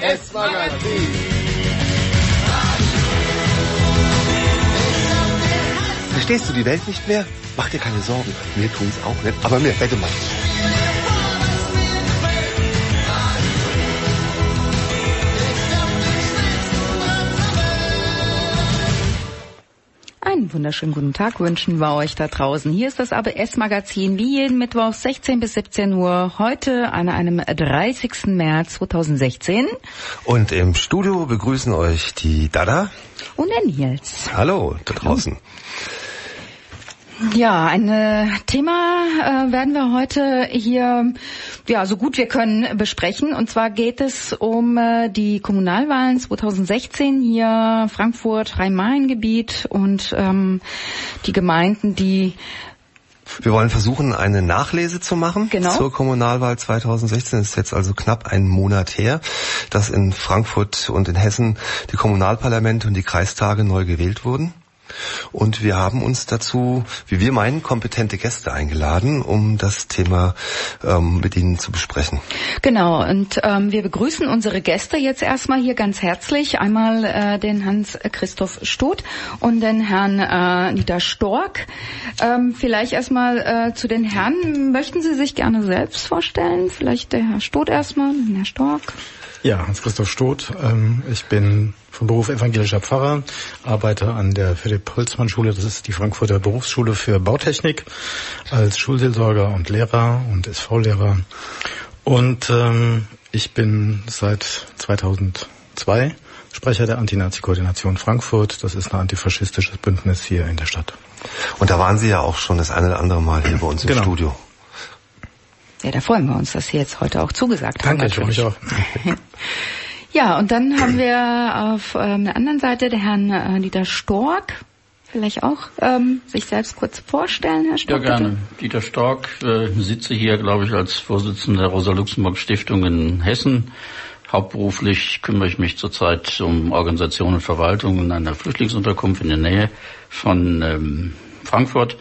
S-Magazin. Verstehst du die Welt nicht mehr? Mach dir keine Sorgen. Mir tun's auch nicht, aber mir wette mal. Einen wunderschönen guten Tag wünschen wir euch da draußen. Hier ist das ABS-Magazin, wie jeden Mittwoch 16 bis 17 Uhr, heute an einem 30. März 2016. Und im Studio begrüßen euch die Dada und der Nils. Hallo, da draußen. Ja, ein Thema werden wir heute hier, ja, so gut wir können besprechen. Und zwar geht es um die Kommunalwahlen 2016 hier Frankfurt, Rhein-Main-Gebiet und die Gemeinden, die... Wir wollen versuchen, eine Nachlese zu machen zur Kommunalwahl 2016. Das ist jetzt also knapp einen Monat her, dass in Frankfurt und in Hessen die Kommunalparlamente und die Kreistage neu gewählt wurden. Und wir haben uns dazu, wie wir meinen, kompetente Gäste eingeladen, um das Thema mit Ihnen zu besprechen. Genau, und wir begrüßen unsere Gäste jetzt erstmal hier ganz herzlich. Einmal den Hans-Christoph Stoth und den Herrn Dieter Stork. Vielleicht erstmal zu den Herren. Möchten Sie sich gerne selbst vorstellen? Vielleicht der Herr Stoth erstmal, Herr Stork. Ja, Hans-Christoph Stoth. Ich bin von Beruf evangelischer Pfarrer, arbeite an der Philipp-Holzmann-Schule, das ist die Frankfurter Berufsschule für Bautechnik, als Schulseelsorger und Lehrer und SV-Lehrer. Und ich bin seit 2002 Sprecher der Anti-Nazi-Koordination Frankfurt. Das ist ein antifaschistisches Bündnis hier in der Stadt. Und da waren Sie ja auch schon das eine oder andere Mal hier bei uns im Studio. Ja, da freuen wir uns, dass Sie jetzt heute auch zugesagt haben. Danke, ich freue mich auch. Ja, und dann haben wir auf der anderen Seite den Herrn Dieter Stork. Vielleicht auch sich selbst kurz vorstellen, Herr Stork. Ja, gerne. Bitte. Dieter Stork, sitze hier, glaube ich, als Vorsitzender der Rosa-Luxemburg-Stiftung in Hessen. Hauptberuflich kümmere ich mich zurzeit um Organisation und Verwaltung in einer Flüchtlingsunterkunft in der Nähe von Frankfurt.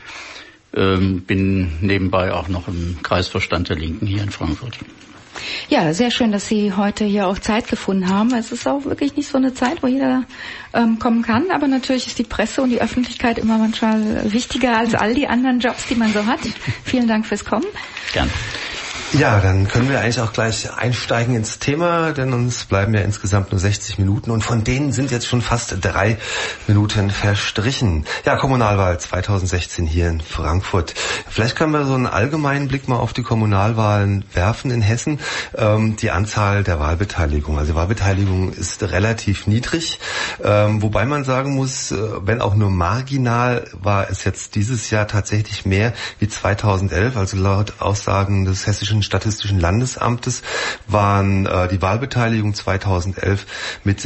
Bin nebenbei auch noch im Kreisvorstand der Linken hier in Frankfurt. Ja, sehr schön, dass Sie heute hier auch Zeit gefunden haben. Es ist auch wirklich nicht so eine Zeit, wo jeder kommen kann. Aber natürlich ist die Presse und die Öffentlichkeit immer manchmal wichtiger als all die anderen Jobs, die man so hat. Vielen Dank fürs Kommen. Gerne. Ja, dann können wir eigentlich auch gleich einsteigen ins Thema, denn uns bleiben ja insgesamt nur 60 Minuten und von denen sind jetzt schon fast 3 Minuten verstrichen. Ja, Kommunalwahl 2016 hier in Frankfurt. Vielleicht können wir so einen allgemeinen Blick mal auf die Kommunalwahlen werfen in Hessen. Die Anzahl der Wahlbeteiligung. Also die Wahlbeteiligung ist relativ niedrig, wobei man sagen muss, wenn auch nur marginal, war es jetzt dieses Jahr tatsächlich mehr wie 2011, also laut Aussagen des Hessischen Statistischen Landesamtes waren die Wahlbeteiligung 2011 mit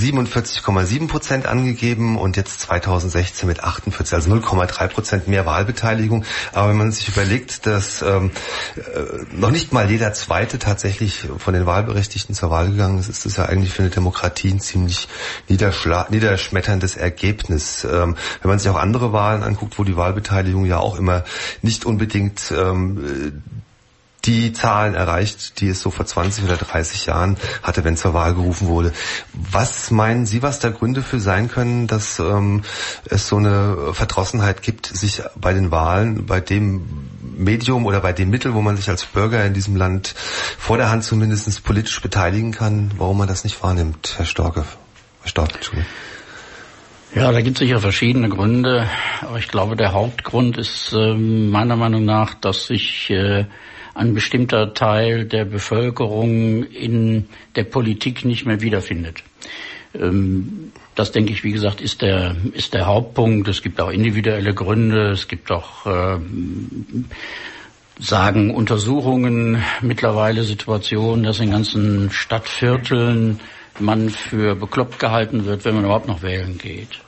47,7% angegeben und jetzt 2016 mit 48, also 0,3% mehr Wahlbeteiligung. Aber wenn man sich überlegt, dass noch nicht mal jeder Zweite tatsächlich von den Wahlberechtigten zur Wahl gegangen ist, ist das ja eigentlich für eine Demokratie ein ziemlich niederschmetterndes Ergebnis. Wenn man sich auch andere Wahlen anguckt, wo die Wahlbeteiligung ja auch immer nicht unbedingt die Zahlen erreicht, die es so vor 20 oder 30 Jahren hatte, wenn zur Wahl gerufen wurde. Was meinen Sie, was da Gründe für sein können, dass es so eine Verdrossenheit gibt, sich bei den Wahlen, bei dem Medium oder bei dem Mittel, wo man sich als Bürger in diesem Land vor der Hand zumindest politisch beteiligen kann, warum man das nicht wahrnimmt, Herr Storke? Ja, da gibt es sicher verschiedene Gründe, aber ich glaube, der Hauptgrund ist meiner Meinung nach, dass sich ein bestimmter Teil der Bevölkerung in der Politik nicht mehr wiederfindet. Das, denke ich, wie gesagt, ist der Hauptpunkt. Es gibt auch individuelle Gründe. Es gibt auch, sagen Untersuchungen mittlerweile Situationen, dass in ganzen Stadtvierteln man für bekloppt gehalten wird, wenn man überhaupt noch wählen geht.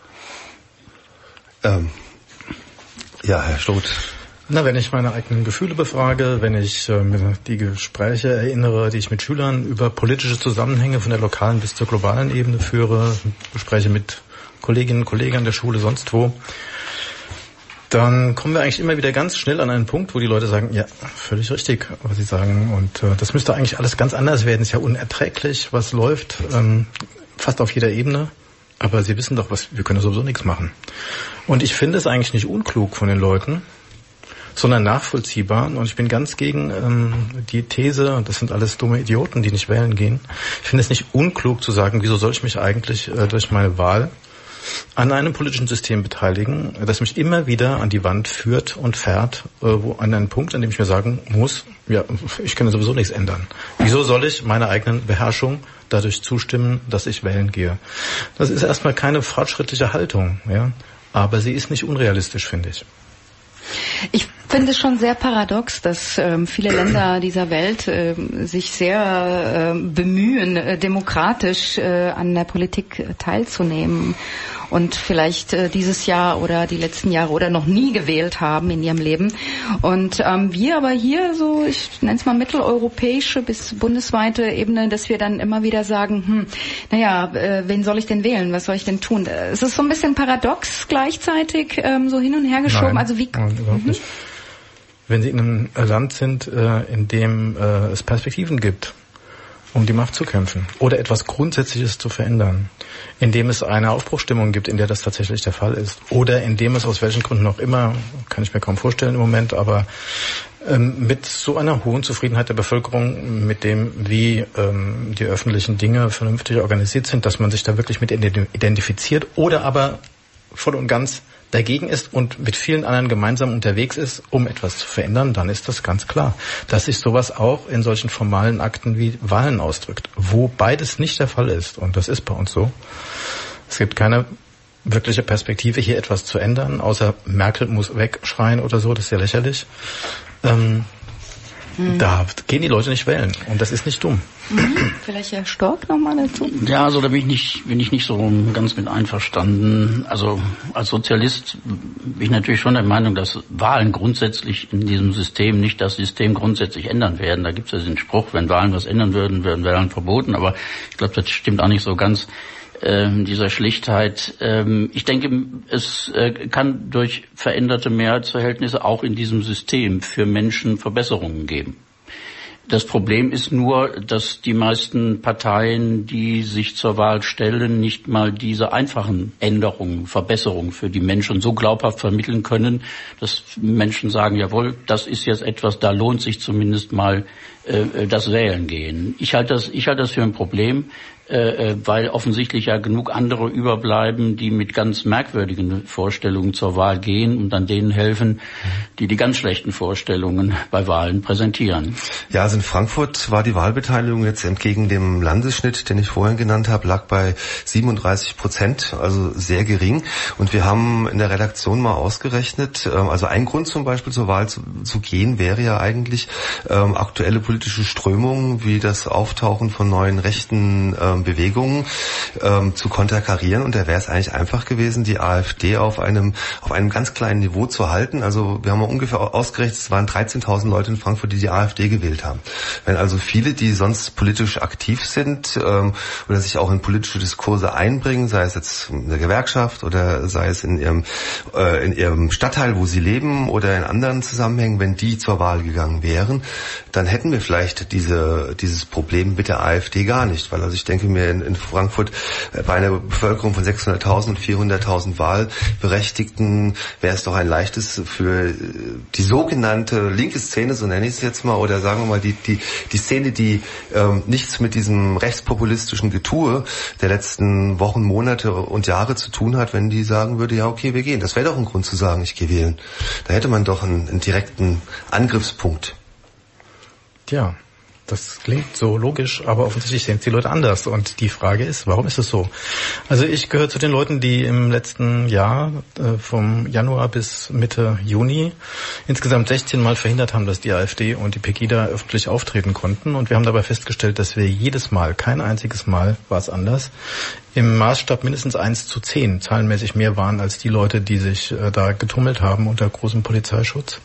Ja, Herr Stoth. Na, wenn ich meine eigenen Gefühle befrage, wenn ich mir die Gespräche erinnere, die ich mit Schülern über politische Zusammenhänge von der lokalen bis zur globalen Ebene führe, Gespräche mit Kolleginnen und Kollegen an der Schule, sonst wo, dann kommen wir eigentlich immer wieder ganz schnell an einen Punkt, wo die Leute sagen, ja, völlig richtig, was sie sagen. Und das müsste eigentlich alles ganz anders werden. Es ist ja unerträglich, was läuft, fast auf jeder Ebene. Aber sie wissen doch, wir können sowieso nichts machen. Und ich finde es eigentlich nicht unklug von den Leuten, sondern nachvollziehbar. Und ich bin ganz gegen die These, und das sind alles dumme Idioten, die nicht wählen gehen. Ich finde es nicht unklug zu sagen, wieso soll ich mich eigentlich durch meine Wahl an einem politischen System beteiligen, das mich immer wieder an die Wand führt und fährt, an einen Punkt, an dem ich mir sagen muss, ja, ich kann sowieso nichts ändern. Wieso soll ich meiner eigenen Beherrschung dadurch zustimmen, dass ich wählen gehe? Das ist erstmal keine fortschrittliche Haltung, ja, aber sie ist nicht unrealistisch, finde ich. Ich finde es schon sehr paradox, dass viele Länder dieser Welt sich sehr bemühen, demokratisch an der Politik teilzunehmen und vielleicht dieses Jahr oder die letzten Jahre oder noch nie gewählt haben in ihrem Leben. Und wir aber hier so, ich nenne es mal mitteleuropäische bis bundesweite Ebene, dass wir dann immer wieder sagen, wen soll ich denn wählen? Was soll ich denn tun? Es ist so ein bisschen paradox gleichzeitig so hin und her geschoben. Nein, also wie überhaupt nicht. Wenn Sie in einem Land sind, in dem es Perspektiven gibt, um die Macht zu kämpfen oder etwas Grundsätzliches zu verändern, in dem es eine Aufbruchsstimmung gibt, in der das tatsächlich der Fall ist, oder in dem es aus welchen Gründen auch immer, kann ich mir kaum vorstellen im Moment, aber mit so einer hohen Zufriedenheit der Bevölkerung, mit dem, wie die öffentlichen Dinge vernünftig organisiert sind, dass man sich da wirklich mit identifiziert oder aber voll und ganz dagegen ist und mit vielen anderen gemeinsam unterwegs ist, um etwas zu verändern, dann ist das ganz klar, dass sich sowas auch in solchen formalen Akten wie Wahlen ausdrückt, wo beides nicht der Fall ist. Und das ist bei uns so. Es gibt keine wirkliche Perspektive, hier etwas zu ändern, außer Merkel muss wegschreien oder so, das ist ja lächerlich. Da gehen die Leute nicht wählen und das ist nicht dumm. Vielleicht Herr Stork nochmal dazu? Ja, also da bin ich nicht so ganz mit einverstanden. Also als Sozialist bin ich natürlich schon der Meinung, dass Wahlen grundsätzlich in diesem System nicht das System grundsätzlich ändern werden. Da gibt es ja den Spruch, wenn Wahlen was ändern würden, wären Wahlen verboten. Aber ich glaube, das stimmt auch nicht so ganz. Dieser Schlichtheit. Ich denke, es kann durch veränderte Mehrheitsverhältnisse auch in diesem System für Menschen Verbesserungen geben. Das Problem ist nur, dass die meisten Parteien, die sich zur Wahl stellen, nicht mal diese einfachen Änderungen, Verbesserungen für die Menschen so glaubhaft vermitteln können, dass Menschen sagen, jawohl, das ist jetzt etwas, da lohnt sich zumindest mal das Wählen gehen. Ich halte das für ein Problem, weil offensichtlich ja genug andere überbleiben, die mit ganz merkwürdigen Vorstellungen zur Wahl gehen und dann denen helfen, die ganz schlechten Vorstellungen bei Wahlen präsentieren. Ja, also in Frankfurt war die Wahlbeteiligung jetzt entgegen dem Landesschnitt, den ich vorhin genannt habe, lag bei 37%, also sehr gering. Und wir haben in der Redaktion mal ausgerechnet, also ein Grund zum Beispiel zur Wahl zu gehen wäre ja eigentlich aktuelle politische Strömungen wie das Auftauchen von neuen rechten Bewegungen zu konterkarieren, und da wäre es eigentlich einfach gewesen, die AfD auf einem ganz kleinen Niveau zu halten. Also wir haben mal ungefähr ausgerechnet, es waren 13.000 Leute in Frankfurt, die AfD gewählt haben. Wenn also viele, die sonst politisch aktiv sind oder sich auch in politische Diskurse einbringen, sei es jetzt in der Gewerkschaft oder sei es in ihrem Stadtteil, wo sie leben, oder in anderen Zusammenhängen, wenn die zur Wahl gegangen wären, dann hätten wir vielleicht dieses Problem mit der AfD gar nicht, weil also ich denke mir, in Frankfurt bei einer Bevölkerung von 600.000 und 400.000 Wahlberechtigten wäre es doch ein leichtes für die sogenannte linke Szene, so nenne ich es jetzt mal, oder sagen wir mal die Szene, die nichts mit diesem rechtspopulistischen Getue der letzten Wochen, Monate und Jahre zu tun hat, wenn die sagen würde, ja okay, wir gehen. Das wäre doch ein Grund zu sagen, ich gehe wählen. Da hätte man doch einen direkten Angriffspunkt. Tja, das klingt so logisch, aber offensichtlich sehen es die Leute anders. Und die Frage ist, warum ist es so? Also ich gehöre zu den Leuten, die im letzten Jahr, vom Januar bis Mitte Juni, insgesamt 16 Mal verhindert haben, dass die AfD und die Pegida öffentlich auftreten konnten. Und wir haben dabei festgestellt, dass wir jedes Mal, kein einziges Mal war es anders, im Maßstab mindestens 1:10 zahlenmäßig mehr waren als die Leute, die sich da getummelt haben unter großem Polizeischutz.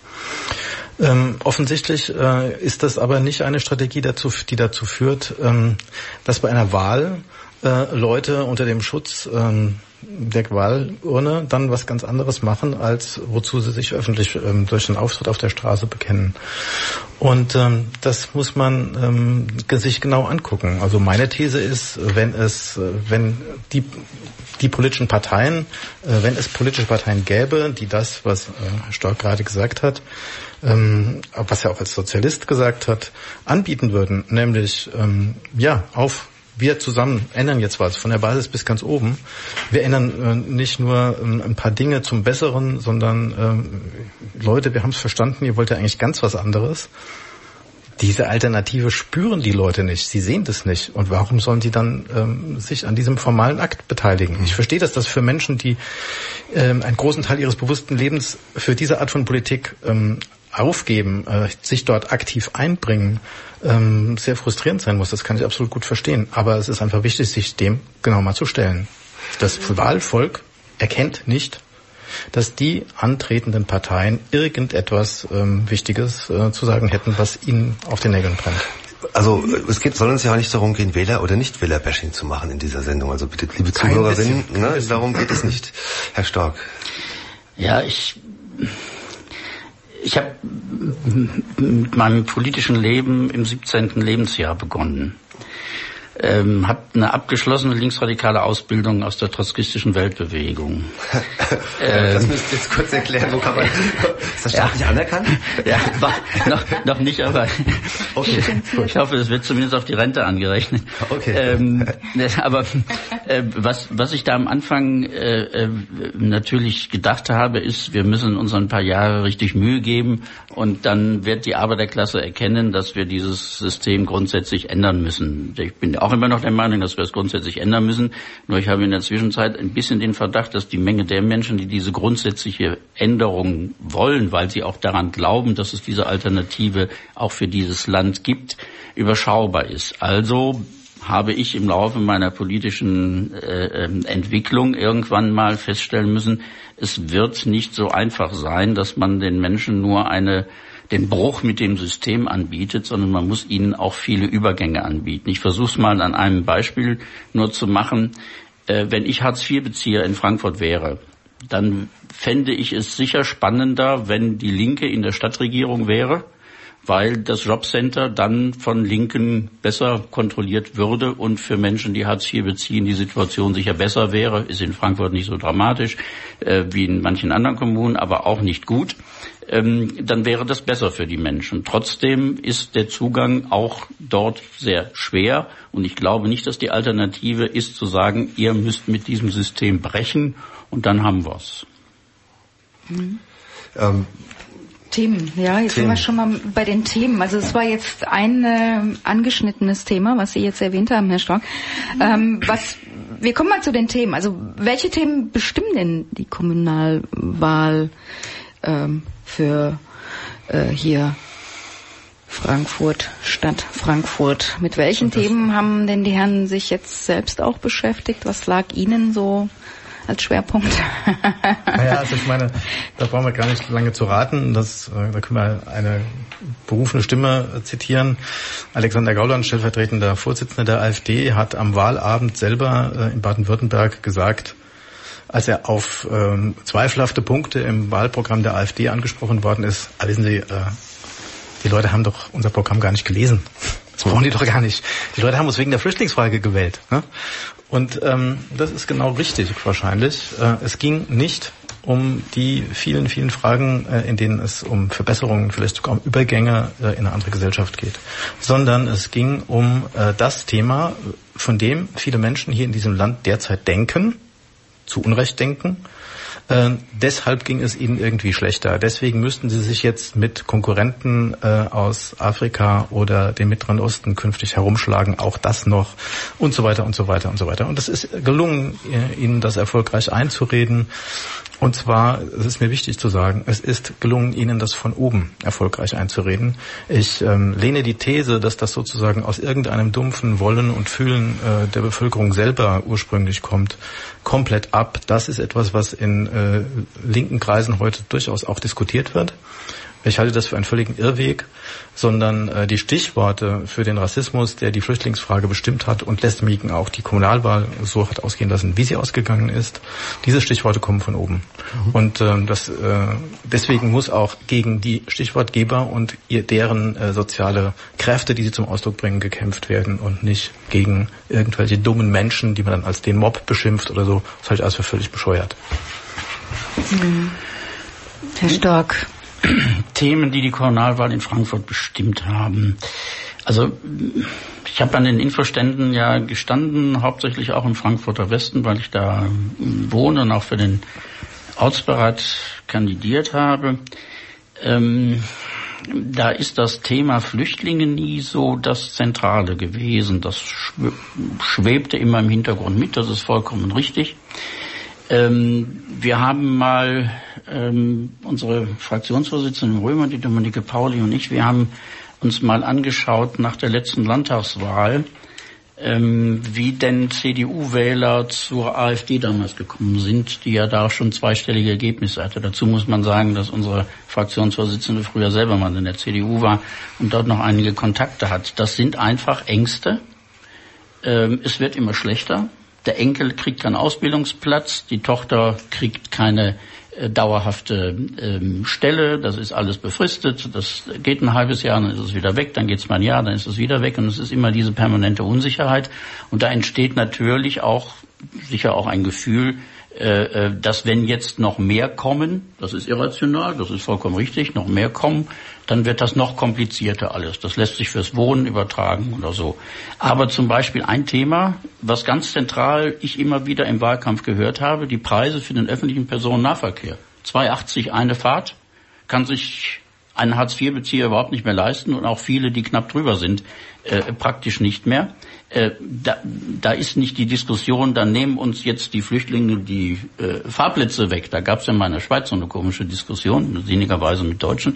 Offensichtlich ist das aber nicht eine Strategie, die dazu führt, dass bei einer Wahl Leute unter dem Schutz der Wahlurne dann was ganz anderes machen, als wozu sie sich öffentlich durch den Auftritt auf der Straße bekennen. Und das muss man sich genau angucken. Also meine These ist, wenn die politischen Parteien, wenn es politische Parteien gäbe, die das, was Herr Stork gerade gesagt hat, was er auch als Sozialist gesagt hat, anbieten würden, nämlich wir zusammen ändern jetzt was, von der Basis bis ganz oben. Wir ändern nicht nur ein paar Dinge zum Besseren, sondern Leute, wir haben es verstanden, ihr wollt ja eigentlich ganz was anderes. Diese Alternative spüren die Leute nicht, sie sehen das nicht. Und warum sollen sie dann sich an diesem formalen Akt beteiligen? Ich verstehe, dass das für Menschen, die einen großen Teil ihres bewussten Lebens für diese Art von Politik aufgeben, sich dort aktiv einbringen, sehr frustrierend sein muss. Das kann ich absolut gut verstehen. Aber es ist einfach wichtig, sich dem genau mal zu stellen. Das Wahlvolk erkennt nicht, dass die antretenden Parteien irgendetwas Wichtiges zu sagen hätten, was ihnen auf den Nägeln brennt. Also soll uns ja auch nicht darum gehen, Wähler- oder Nicht-Wähler-Bashing zu machen in dieser Sendung. Also bitte, liebe Zuhörerinnen, darum geht es nicht. Herr Stork. Ja, ich habe mit meinem politischen Leben im 17. Lebensjahr begonnen. Habe eine abgeschlossene linksradikale Ausbildung aus der trotzkistischen Weltbewegung. Das müsst ihr jetzt kurz erklären, wo kann man... Ist das staatlich anerkannt? Ja, noch nicht, aber okay, ich hoffe, es wird zumindest auf die Rente angerechnet. Okay. Aber was ich da am Anfang natürlich gedacht habe, ist, wir müssen uns ein paar Jahre richtig Mühe geben und dann wird die Arbeiterklasse erkennen, dass wir dieses System grundsätzlich ändern müssen. Ich bin auch immer noch der Meinung, dass wir es grundsätzlich ändern müssen. Nur ich habe in der Zwischenzeit ein bisschen den Verdacht, dass die Menge der Menschen, die diese grundsätzliche Änderung wollen, weil sie auch daran glauben, dass es diese Alternative auch für dieses Land gibt, überschaubar ist. Also habe ich im Laufe meiner politischen Entwicklung irgendwann mal feststellen müssen, es wird nicht so einfach sein, dass man den Menschen nur den Bruch mit dem System anbietet, sondern man muss ihnen auch viele Übergänge anbieten. Ich versuche es mal an einem Beispiel nur zu machen. Wenn ich Hartz-IV-Bezieher in Frankfurt wäre, dann fände ich es sicher spannender, wenn die Linke in der Stadtregierung wäre, weil das Jobcenter dann von Linken besser kontrolliert würde und für Menschen, die Hartz IV beziehen, die Situation sicher besser wäre. Ist in Frankfurt nicht so dramatisch wie in manchen anderen Kommunen, aber auch nicht gut. Dann wäre das besser für die Menschen. Trotzdem ist der Zugang auch dort sehr schwer und ich glaube nicht, dass die Alternative ist zu sagen, ihr müsst mit diesem System brechen und dann haben wir's. Themen, ja, jetzt sind wir schon mal bei den Themen. Also es war jetzt ein angeschnittenes Thema, was Sie jetzt erwähnt haben, Herr Stork. Wir kommen mal zu den Themen. Also welche Themen bestimmen denn die Kommunalwahl für hier Frankfurt, Stadt Frankfurt? Mit welchen Themen haben denn die Herren sich jetzt selbst auch beschäftigt? Was lag Ihnen so als Schwerpunkt? Naja, also ich meine, da brauchen wir gar nicht lange zu raten. Da können wir eine berufene Stimme zitieren. Alexander Gauland, stellvertretender Vorsitzender der AfD, hat am Wahlabend selber in Baden-Württemberg gesagt, als er auf zweifelhafte Punkte im Wahlprogramm der AfD angesprochen worden ist, wissen Sie, die Leute haben doch unser Programm gar nicht gelesen. Das brauchen die doch gar nicht. Die Leute haben uns wegen der Flüchtlingsfrage gewählt. Ne? Und das ist genau richtig wahrscheinlich. Es ging nicht um die vielen, vielen Fragen, in denen es um Verbesserungen, vielleicht sogar um Übergänge in eine andere Gesellschaft geht, sondern es ging um das Thema, von dem viele Menschen hier in diesem Land derzeit denken, zu Unrecht denken. Deshalb ging es ihnen irgendwie schlechter. Deswegen müssten sie sich jetzt mit Konkurrenten aus Afrika oder dem Mittleren Osten künftig herumschlagen, auch das noch und so weiter und so weiter und so weiter. Und es ist gelungen, ihnen das erfolgreich einzureden. Und zwar, es ist mir wichtig zu sagen, es ist gelungen, ihnen das von oben erfolgreich einzureden. Ich lehne die These, dass das sozusagen aus irgendeinem dumpfen Wollen und Fühlen der Bevölkerung selber ursprünglich kommt, komplett ab. Das ist etwas, was in linken Kreisen heute durchaus auch diskutiert wird. Ich halte das für einen völligen Irrweg, sondern die Stichworte für den Rassismus, der die Flüchtlingsfrage bestimmt hat und deswegen auch die Kommunalwahl so hat ausgehen lassen, wie sie ausgegangen ist, diese Stichworte kommen von oben. Und deswegen muss auch gegen die Stichwortgeber und deren soziale Kräfte, die sie zum Ausdruck bringen, gekämpft werden und nicht gegen irgendwelche dummen Menschen, die man dann als den Mob beschimpft oder so. Das halte ich alles für völlig bescheuert. Herr Stork. Themen, die die Kommunalwahl in Frankfurt bestimmt haben. Also ich habe an den Infoständen ja gestanden, hauptsächlich auch im Frankfurter Westen, weil ich da wohne und auch für den Ortsberat kandidiert habe. Da ist das Thema Flüchtlinge nie so das Zentrale gewesen. Das schwebte immer im Hintergrund mit, das ist vollkommen richtig. Wir haben mal unsere Fraktionsvorsitzende Römer, die Dominique Pauli und ich, wir haben uns mal angeschaut nach der letzten Landtagswahl, wie denn CDU-Wähler zur AfD damals gekommen sind, die ja da schon zweistellige Ergebnisse hatte. Dazu muss man sagen, dass unsere Fraktionsvorsitzende früher selber mal in der CDU war und dort noch einige Kontakte hat. Das sind einfach Ängste. Es wird immer schlechter. Der Enkel kriegt keinen Ausbildungsplatz, die Tochter kriegt keine dauerhafte Stelle, das ist alles befristet, das geht ein halbes Jahr, dann ist es wieder weg, dann geht es mal ein Jahr, dann ist es wieder weg und es ist immer diese permanente Unsicherheit und da entsteht natürlich auch sicher auch ein Gefühl, dass wenn jetzt noch mehr kommen, das ist irrational, das ist vollkommen richtig, noch mehr kommen, dann wird das noch komplizierter alles. Das lässt sich fürs Wohnen übertragen oder so. Aber zum Beispiel ein Thema, was ganz zentral ich immer wieder im Wahlkampf gehört habe, die Preise für den öffentlichen Personennahverkehr. 2,80 eine Fahrt, kann sich ein Hartz-IV-Bezieher überhaupt nicht mehr leisten und auch viele, die knapp drüber sind, praktisch nicht mehr. Da ist nicht die Diskussion, dann nehmen uns jetzt die Flüchtlinge die Fahrplätze weg. Da gab es ja mal in der Schweiz so eine komische Diskussion, sinnigerweise mit Deutschen.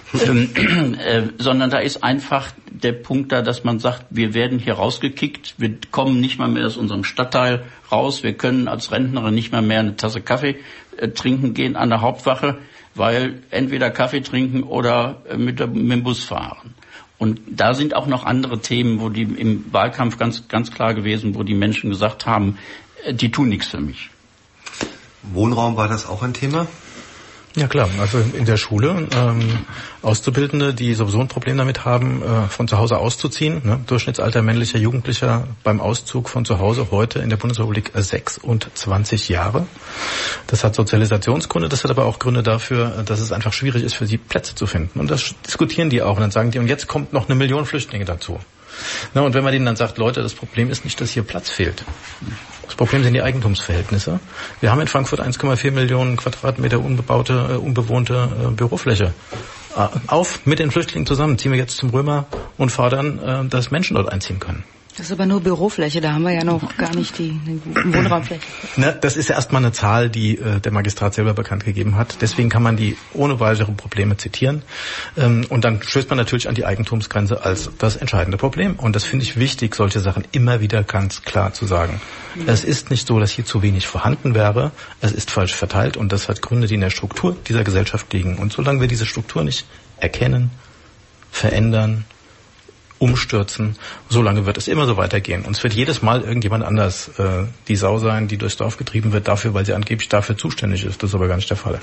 Sondern da ist einfach der Punkt da, dass man sagt, wir werden hier rausgekickt, wir kommen nicht mal mehr aus unserem Stadtteil raus, wir können als Rentnerin nicht mal mehr eine Tasse Kaffee trinken gehen an der Hauptwache, weil entweder Kaffee trinken oder mit dem Bus fahren. Und da sind auch noch andere Themen, wo die im Wahlkampf ganz klar gewesen, wo die Menschen gesagt haben, die tun nichts für mich. Wohnraum, war das auch ein Thema? Ja klar, also in der Schule Auszubildende, die sowieso ein Problem damit haben, von zu Hause auszuziehen. Ne? Durchschnittsalter männlicher Jugendlicher beim Auszug von zu Hause heute in der Bundesrepublik 26 Jahre. Das hat Sozialisationsgründe, das hat aber auch Gründe dafür, dass es einfach schwierig ist, für sie Plätze zu finden. Und das diskutieren die auch und dann sagen die, und jetzt kommt noch 1 Million Flüchtlinge dazu. Na, und wenn man denen dann sagt, Leute, das Problem ist nicht, dass hier Platz fehlt. Das Problem sind die Eigentumsverhältnisse. Wir haben in Frankfurt 1,4 Millionen Quadratmeter unbewohnte Bürofläche. Auf mit den Flüchtlingen zusammen, ziehen wir jetzt zum Römer und fordern, dass Menschen dort einziehen können. Das ist aber nur Bürofläche, da haben wir ja noch gar nicht die Wohnraumfläche. Ne, das ist ja erstmal eine Zahl, die der Magistrat selber bekannt gegeben hat. Deswegen kann man die ohne weitere Probleme zitieren. Und dann stößt man natürlich an die Eigentumsgrenze als das entscheidende Problem. Und das finde ich wichtig, solche Sachen immer wieder ganz klar zu sagen. Es ist nicht so, dass hier zu wenig vorhanden wäre. Es ist falsch verteilt und das hat Gründe, die in der Struktur dieser Gesellschaft liegen. Und solange wir diese Struktur nicht erkennen, verändern, umstürzen, solange wird es immer so weitergehen. Und es wird jedes Mal irgendjemand anders die Sau sein, die durchs Dorf getrieben wird, dafür, weil sie angeblich dafür zuständig ist. Das ist aber gar nicht der Fall.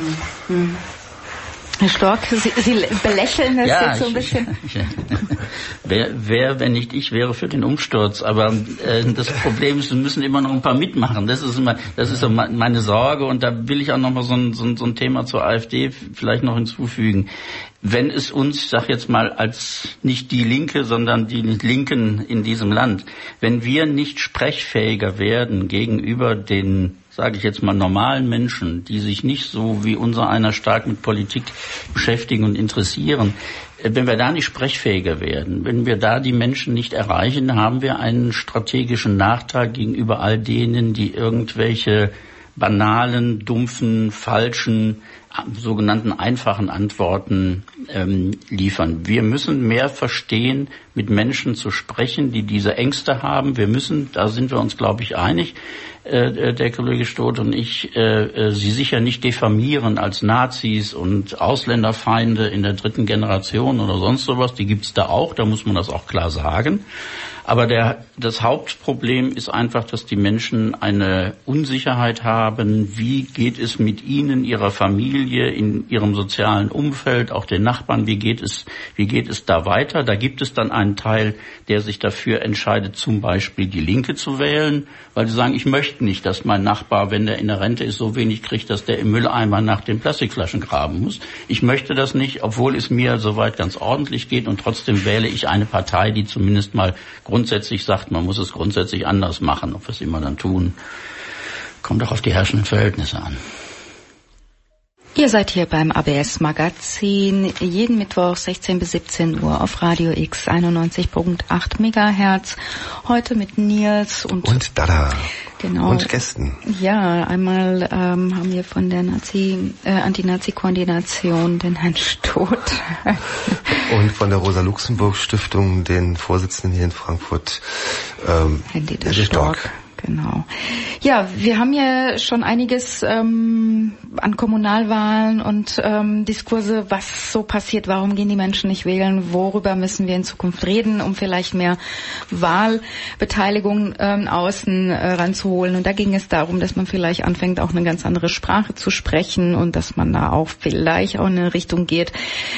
Herr Stork, Sie belächeln das jetzt so ein bisschen. Wer, wenn nicht ich, wäre für den Umsturz. Aber das Problem ist, wir müssen immer noch ein paar mitmachen. Das ist so meine Sorge. Und da will ich auch noch mal so ein Thema zur AfD vielleicht noch hinzufügen. Wenn es uns, ich sag jetzt mal, als nicht die Linke, sondern die Linken in diesem Land, wenn wir nicht sprechfähiger werden gegenüber den, sage ich jetzt mal, normalen Menschen, die sich nicht so wie unser einer stark mit Politik beschäftigen und interessieren, wenn wir da nicht sprechfähiger werden, wenn wir da die Menschen nicht erreichen, haben wir einen strategischen Nachteil gegenüber all denen, die irgendwelche banalen, dumpfen, falschen sogenannten einfachen Antworten liefern. Wir müssen mehr verstehen, mit Menschen zu sprechen, die diese Ängste haben. Wir müssen, da sind wir uns, glaube ich, einig, der Kollege Stoth und ich, sie sicher nicht diffamieren als Nazis und Ausländerfeinde in der 3. Generation oder sonst sowas. Die gibt's da auch, da muss man das auch klar sagen. Aber das Hauptproblem ist einfach, dass die Menschen eine Unsicherheit haben. Wie geht es mit ihnen, ihrer Familie, in ihrem sozialen Umfeld, auch den Nachbarn? Wie geht es da weiter? Da gibt es dann einen Teil, der sich dafür entscheidet, zum Beispiel die Linke zu wählen, weil sie sagen, ich möchte nicht, dass mein Nachbar, wenn der in der Rente ist, so wenig kriegt, dass der im Mülleimer nach den Plastikflaschen graben muss. Ich möchte das nicht, obwohl es mir soweit ganz ordentlich geht, und trotzdem wähle ich eine Partei, die zumindest mal grundsätzlich sagt, man muss es grundsätzlich anders machen. Ob wir es immer dann tun, kommt auch auf die herrschenden Verhältnisse an. Ihr seid hier beim ABS Magazin, jeden Mittwoch 16 bis 17 Uhr auf Radio X 91.8 Megahertz. Heute mit Nils und Dada. Genau. Und Gästen. Ja, einmal haben wir von der Anti-Nazi-Koordination den Herrn Stoth. Und von der Rosa-Luxemburg-Stiftung den Vorsitzenden hier in Frankfurt, Herrn Dieter Stork. Genau. Ja, wir haben ja schon einiges an Kommunalwahlen und Diskurse, was so passiert, warum gehen die Menschen nicht wählen, worüber müssen wir in Zukunft reden, um vielleicht mehr Wahlbeteiligung außen ranzuholen. Und da ging es darum, dass man vielleicht anfängt, auch eine ganz andere Sprache zu sprechen und dass man da auch vielleicht auch in eine Richtung geht,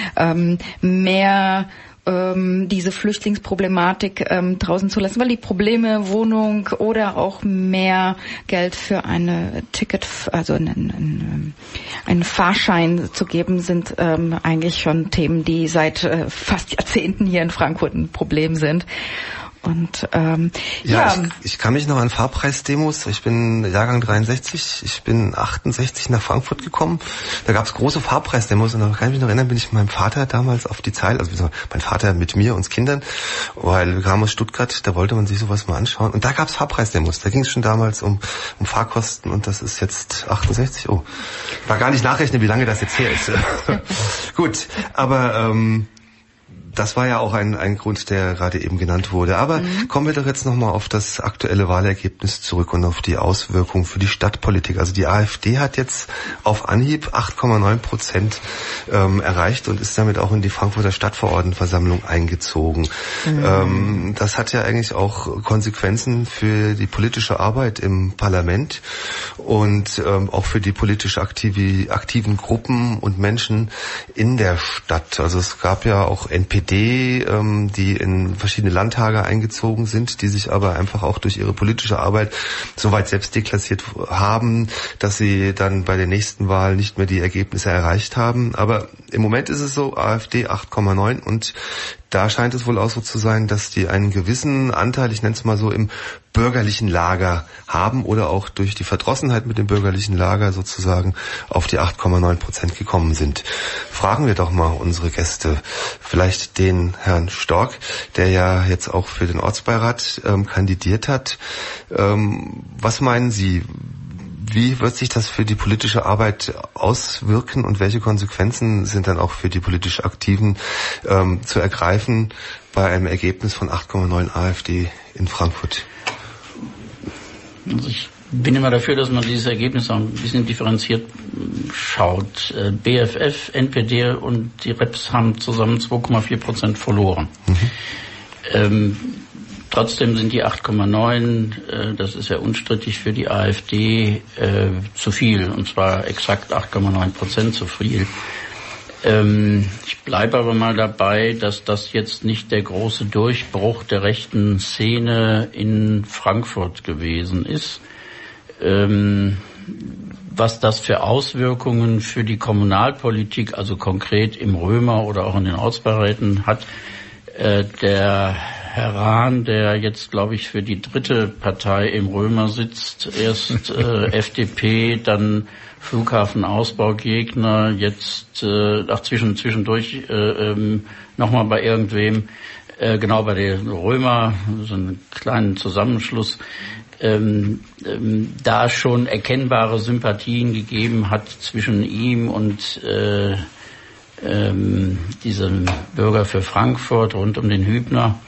mehr diese Flüchtlingsproblematik draußen zu lassen, weil die Probleme Wohnung oder auch mehr Geld für eine also einen Fahrschein zu geben, sind eigentlich schon Themen, die seit fast Jahrzehnten hier in Frankfurt ein Problem sind. Und ich kann mich noch an Fahrpreisdemos, ich bin Jahrgang 63, ich bin 68 nach Frankfurt gekommen, da gab es große Fahrpreisdemos und da kann ich mich noch erinnern, bin ich mit meinem Vater damals auf die Zeile, also mein Vater mit mir, uns Kindern, weil wir kamen aus Stuttgart, da wollte man sich sowas mal anschauen und da gab es Fahrpreisdemos, da ging es schon damals um Fahrkosten und das ist jetzt 68, war gar nicht nachrechnen, wie lange das jetzt her ist. Gut, aber das war ja auch ein Grund, der gerade eben genannt wurde. Aber kommen wir doch jetzt nochmal auf das aktuelle Wahlergebnis zurück und auf die Auswirkungen für die Stadtpolitik. Also die AfD hat jetzt auf Anhieb 8,9% erreicht und ist damit auch in die Frankfurter Stadtverordnetenversammlung eingezogen. Das hat ja eigentlich auch Konsequenzen für die politische Arbeit im Parlament und auch für die politisch aktiven Gruppen und Menschen in der Stadt. Also es gab ja auch NPD, die in verschiedene Landtage eingezogen sind, die sich aber einfach auch durch ihre politische Arbeit so weit selbst deklassiert haben, dass sie dann bei der nächsten Wahl nicht mehr die Ergebnisse erreicht haben. Aber im Moment ist es so, AfD 8,9 und da scheint es wohl auch so zu sein, dass die einen gewissen Anteil, ich nenne es mal so, im bürgerlichen Lager haben oder auch durch die Verdrossenheit mit dem bürgerlichen Lager sozusagen auf die 8,9% gekommen sind. Fragen wir doch mal unsere Gäste, vielleicht den Herrn Stork, der ja jetzt auch für den Ortsbeirat kandidiert hat. Was meinen Sie? Wie wird sich das für die politische Arbeit auswirken und welche Konsequenzen sind dann auch für die politisch Aktiven zu ergreifen bei einem Ergebnis von 8,9 AfD in Frankfurt? Also ich bin immer dafür, dass man dieses Ergebnis auch ein bisschen differenziert schaut. BFF, NPD und die Reps haben zusammen 2,4% verloren. Trotzdem sind die 8,9, das ist ja unstrittig für die AfD, zu viel. Und zwar exakt 8,9% zu viel. Ich bleibe aber mal dabei, dass das jetzt nicht der große Durchbruch der rechten Szene in Frankfurt gewesen ist. Was das für Auswirkungen für die Kommunalpolitik, also konkret im Römer oder auch in den Ortsbeiräten hat, der Herr Rahn, der jetzt, glaube ich, für die dritte Partei im Römer sitzt, erst FDP, dann Flughafenausbaugegner, jetzt zwischendurch nochmal bei irgendwem, genau bei der Römer, so einen kleinen Zusammenschluss, da schon erkennbare Sympathien gegeben hat zwischen ihm und diesem Bürger für Frankfurt rund um den Hübner.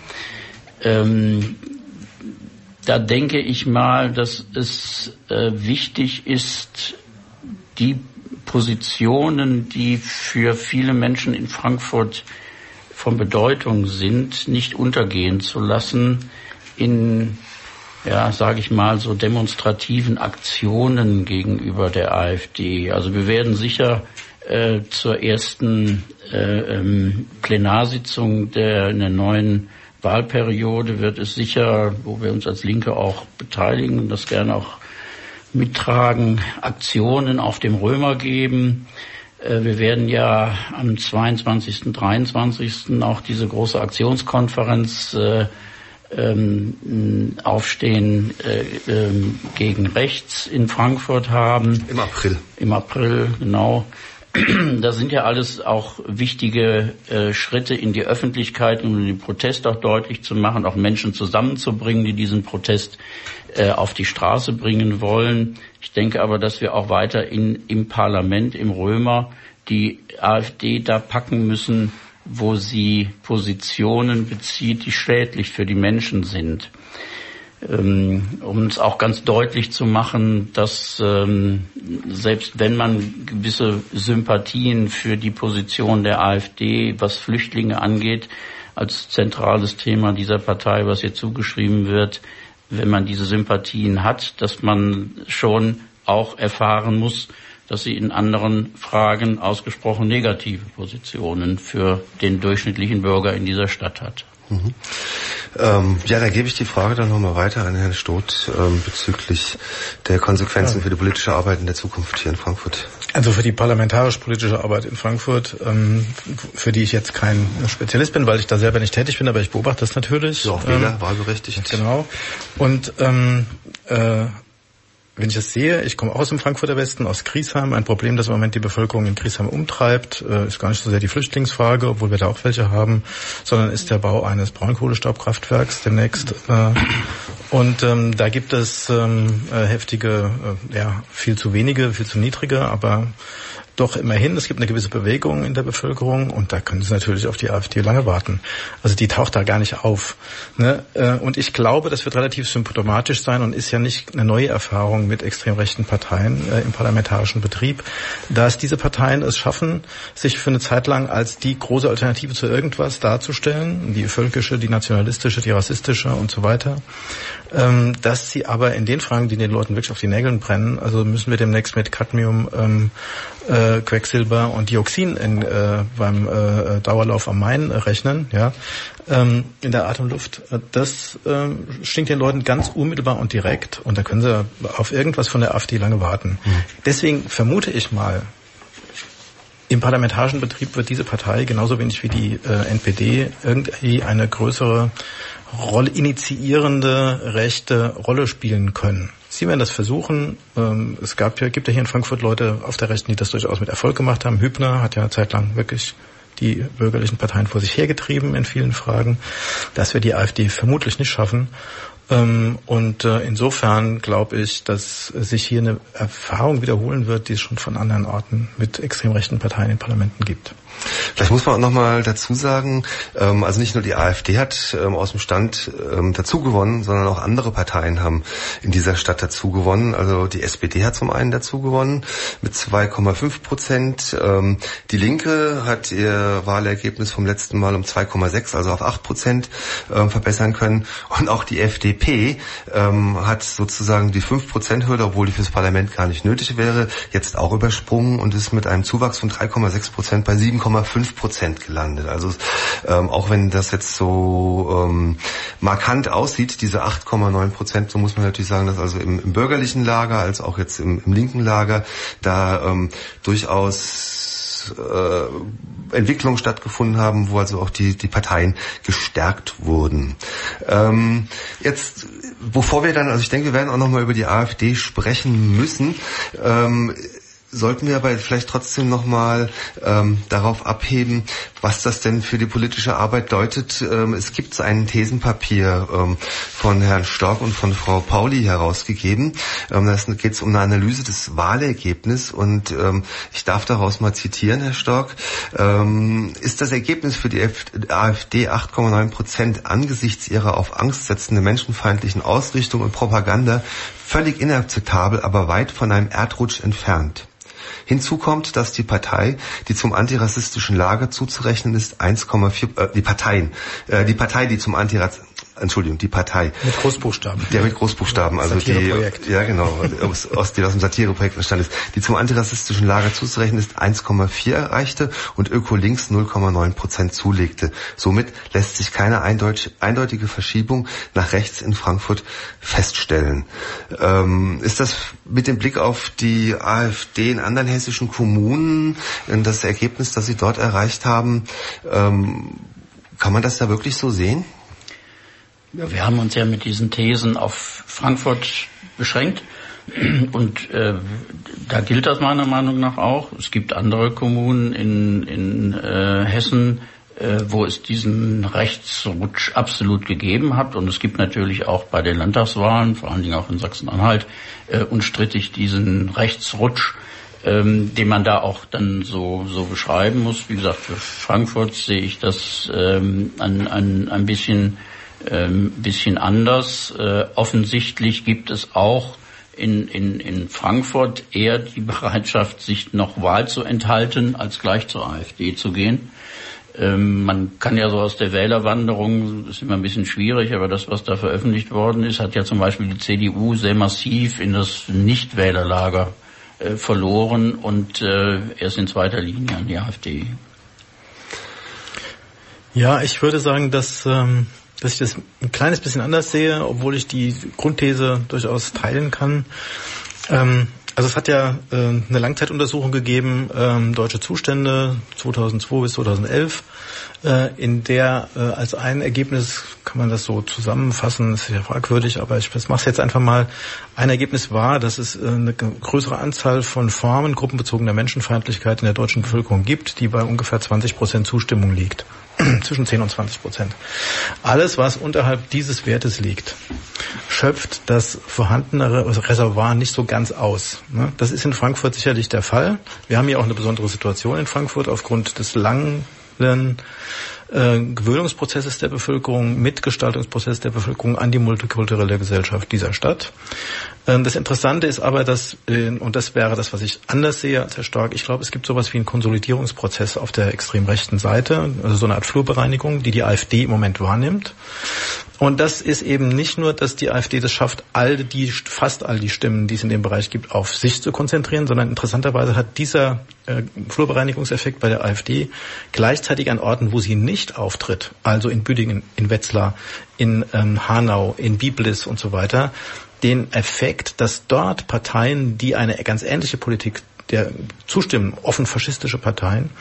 Da denke ich mal, dass es wichtig ist, die Positionen, die für viele Menschen in Frankfurt von Bedeutung sind, nicht untergehen zu lassen in, ja, sage ich mal, so demonstrativen Aktionen gegenüber der AfD. Also wir werden sicher zur ersten Plenarsitzung in der neuen Wahlperiode wird es sicher, wo wir uns als Linke auch beteiligen und das gerne auch mittragen, Aktionen auf dem Römer geben. Wir werden ja am 22., 23. auch diese große Aktionskonferenz Aufstehen gegen Rechts in Frankfurt haben. Im April. Im April, genau. Das sind ja alles auch wichtige Schritte in die Öffentlichkeit, um den Protest auch deutlich zu machen, auch Menschen zusammenzubringen, die diesen Protest auf die Straße bringen wollen. Ich denke aber, dass wir auch weiter im Parlament, im Römer, die AfD da packen müssen, wo sie Positionen bezieht, die schädlich für die Menschen sind. Um es auch ganz deutlich zu machen, dass selbst wenn man gewisse Sympathien für die Position der AfD, was Flüchtlinge angeht, als zentrales Thema dieser Partei, was ihr zugeschrieben wird, wenn man diese Sympathien hat, dass man schon auch erfahren muss, dass sie in anderen Fragen ausgesprochen negative Positionen für den durchschnittlichen Bürger in dieser Stadt hat. Mhm. Ja, dann gebe ich die Frage dann nochmal weiter an Herrn Stoth bezüglich der Konsequenzen für die politische Arbeit in der Zukunft hier in Frankfurt. Also für die parlamentarisch-politische Arbeit in Frankfurt, für die ich jetzt kein Spezialist bin, weil ich da selber nicht tätig bin, aber ich beobachte das natürlich. Ja, auch Wähler, wahlberechtigt. Genau. Und wenn ich das sehe, ich komme auch aus dem Frankfurter Westen, aus Griesheim. Ein Problem, das im Moment die Bevölkerung in Griesheim umtreibt, ist gar nicht so sehr die Flüchtlingsfrage, obwohl wir da auch welche haben, sondern ist der Bau eines Braunkohlestaubkraftwerks demnächst. Und da gibt es heftige, viel zu wenige, viel zu niedrige, aber doch immerhin, es gibt eine gewisse Bewegung in der Bevölkerung und da können Sie natürlich auf die AfD lange warten. Also die taucht da gar nicht auf. Ne? Und ich glaube, das wird relativ symptomatisch sein und ist ja nicht eine neue Erfahrung mit extrem rechten Parteien im parlamentarischen Betrieb, dass diese Parteien es schaffen, sich für eine Zeit lang als die große Alternative zu irgendwas darzustellen, die völkische, die nationalistische, die rassistische und so weiter, dass sie aber in den Fragen, die den Leuten wirklich auf die Nägeln brennen, also müssen wir demnächst mit Cadmium, Quecksilber und Dioxin beim Dauerlauf am Main rechnen, ja, in der Atemluft. Das stinkt den Leuten ganz unmittelbar und direkt und da können sie auf irgendwas von der AfD lange warten. Deswegen vermute ich mal, im parlamentarischen Betrieb wird diese Partei genauso wenig wie die NPD irgendwie eine größere Rolle, initiierende rechte Rolle spielen können. Sie werden das versuchen. Es gibt ja hier in Frankfurt Leute auf der Rechten, die das durchaus mit Erfolg gemacht haben. Hübner hat ja eine Zeit lang wirklich die bürgerlichen Parteien vor sich hergetrieben in vielen Fragen. Das wird die AfD vermutlich nicht schaffen. Und insofern glaube ich, dass sich hier eine Erfahrung wiederholen wird, die es schon von anderen Orten mit extrem rechten Parteien in Parlamenten gibt. Vielleicht muss man auch nochmal dazu sagen, also nicht nur die AfD hat aus dem Stand dazu gewonnen, sondern auch andere Parteien haben in dieser Stadt dazu gewonnen. Also die SPD hat zum einen dazu gewonnen mit 2,5%. Die Linke hat ihr Wahlergebnis vom letzten Mal um 2,6, also auf 8% verbessern können. Und auch die FDP hat sozusagen die 5%-Hürde, obwohl die fürs Parlament gar nicht nötig wäre, jetzt auch übersprungen und ist mit einem Zuwachs von 3,6% bei 7,5% gelandet. Also auch wenn das jetzt so markant aussieht, diese 8,9%, so muss man natürlich sagen, dass also im bürgerlichen Lager als auch jetzt im linken Lager da durchaus Entwicklungen stattgefunden haben, wo also auch die Parteien gestärkt wurden. Jetzt, bevor wir dann, also ich denke, wir werden auch nochmal über die AfD sprechen müssen. sollten wir aber vielleicht trotzdem nochmal darauf abheben, was das denn für die politische Arbeit bedeutet. Es gibt ein Thesenpapier von Herrn Stork und von Frau Pauli herausgegeben. Da geht es um eine Analyse des Wahlergebnisses und ich darf daraus mal zitieren, Herr Stork. Ist das Ergebnis für die AfD 8,9% angesichts ihrer auf Angst setzenden menschenfeindlichen Ausrichtung und Propaganda völlig inakzeptabel, aber weit von einem Erdrutsch entfernt. Hinzu kommt, dass die Partei, die zum antirassistischen Lager zuzurechnen ist, die Partei, die zum die Partei. Mit Großbuchstaben. Ja, mit Großbuchstaben. Also ja genau, aus dem Satireprojekt entstanden ist. Die zum antirassistischen Lager zuzurechnen ist, 1,4 erreichte und Ökolinks 0,9% zulegte. Somit lässt sich keine eindeutige Verschiebung nach rechts in Frankfurt feststellen. Ist das mit dem Blick auf die AfD in anderen hessischen Kommunen, das Ergebnis, das Sie dort erreicht haben, kann man das da wirklich so sehen? Wir haben uns ja mit diesen Thesen auf Frankfurt beschränkt und da gilt das meiner Meinung nach auch. Es gibt andere Kommunen in Hessen, wo es diesen Rechtsrutsch absolut gegeben hat und es gibt natürlich auch bei den Landtagswahlen, vor allen Dingen auch in Sachsen-Anhalt, unstrittig diesen Rechtsrutsch, den man da auch dann so beschreiben muss. Wie gesagt, für Frankfurt sehe ich das ein bisschen anders. Offensichtlich gibt es auch in Frankfurt eher die Bereitschaft, sich noch Wahl zu enthalten, als gleich zur AfD zu gehen. Man kann ja so aus der Wählerwanderung, das ist immer ein bisschen schwierig, aber das, was da veröffentlicht worden ist, hat ja zum Beispiel die CDU sehr massiv in das Nichtwählerlager verloren und erst in zweiter Linie an die AfD. Ja, ich würde sagen, dass ich das ein kleines bisschen anders sehe, obwohl ich die Grundthese durchaus teilen kann. Also es hat ja eine Langzeituntersuchung gegeben, deutsche Zustände 2002 bis 2011, in der als ein Ergebnis, kann man das so zusammenfassen, das ist ja fragwürdig, aber ich mache es jetzt einfach mal, ein Ergebnis war, dass es eine größere Anzahl von Formen gruppenbezogener Menschenfeindlichkeit in der deutschen Bevölkerung gibt, die bei ungefähr 20% Zustimmung liegt. Zwischen 10 und 20%. Alles, was unterhalb dieses Wertes liegt, schöpft das vorhandene Reservoir nicht so ganz aus. Das ist in Frankfurt sicherlich der Fall. Wir haben hier auch eine besondere Situation in Frankfurt aufgrund des langen Gewöhnungsprozesses der Bevölkerung, Mitgestaltungsprozess der Bevölkerung an die multikulturelle Gesellschaft dieser Stadt. Das Interessante ist aber, dass, und das wäre das, was ich anders sehe als Herr Stork, ich glaube, es gibt sowas wie einen Konsolidierungsprozess auf der extrem rechten Seite, also so eine Art Flurbereinigung, die AfD im Moment wahrnimmt. Und das ist eben nicht nur, dass die AfD das schafft, fast all die Stimmen, die es in dem Bereich gibt, auf sich zu konzentrieren, sondern interessanterweise hat dieser Flurbereinigungseffekt bei der AfD gleichzeitig an Orten, wo sie nicht auftritt, also in Büdingen, in Wetzlar, in Hanau, in Biblis und so weiter, den Effekt, dass dort Parteien, die eine ganz ähnliche Politik der zustimmen, offen faschistische Parteien,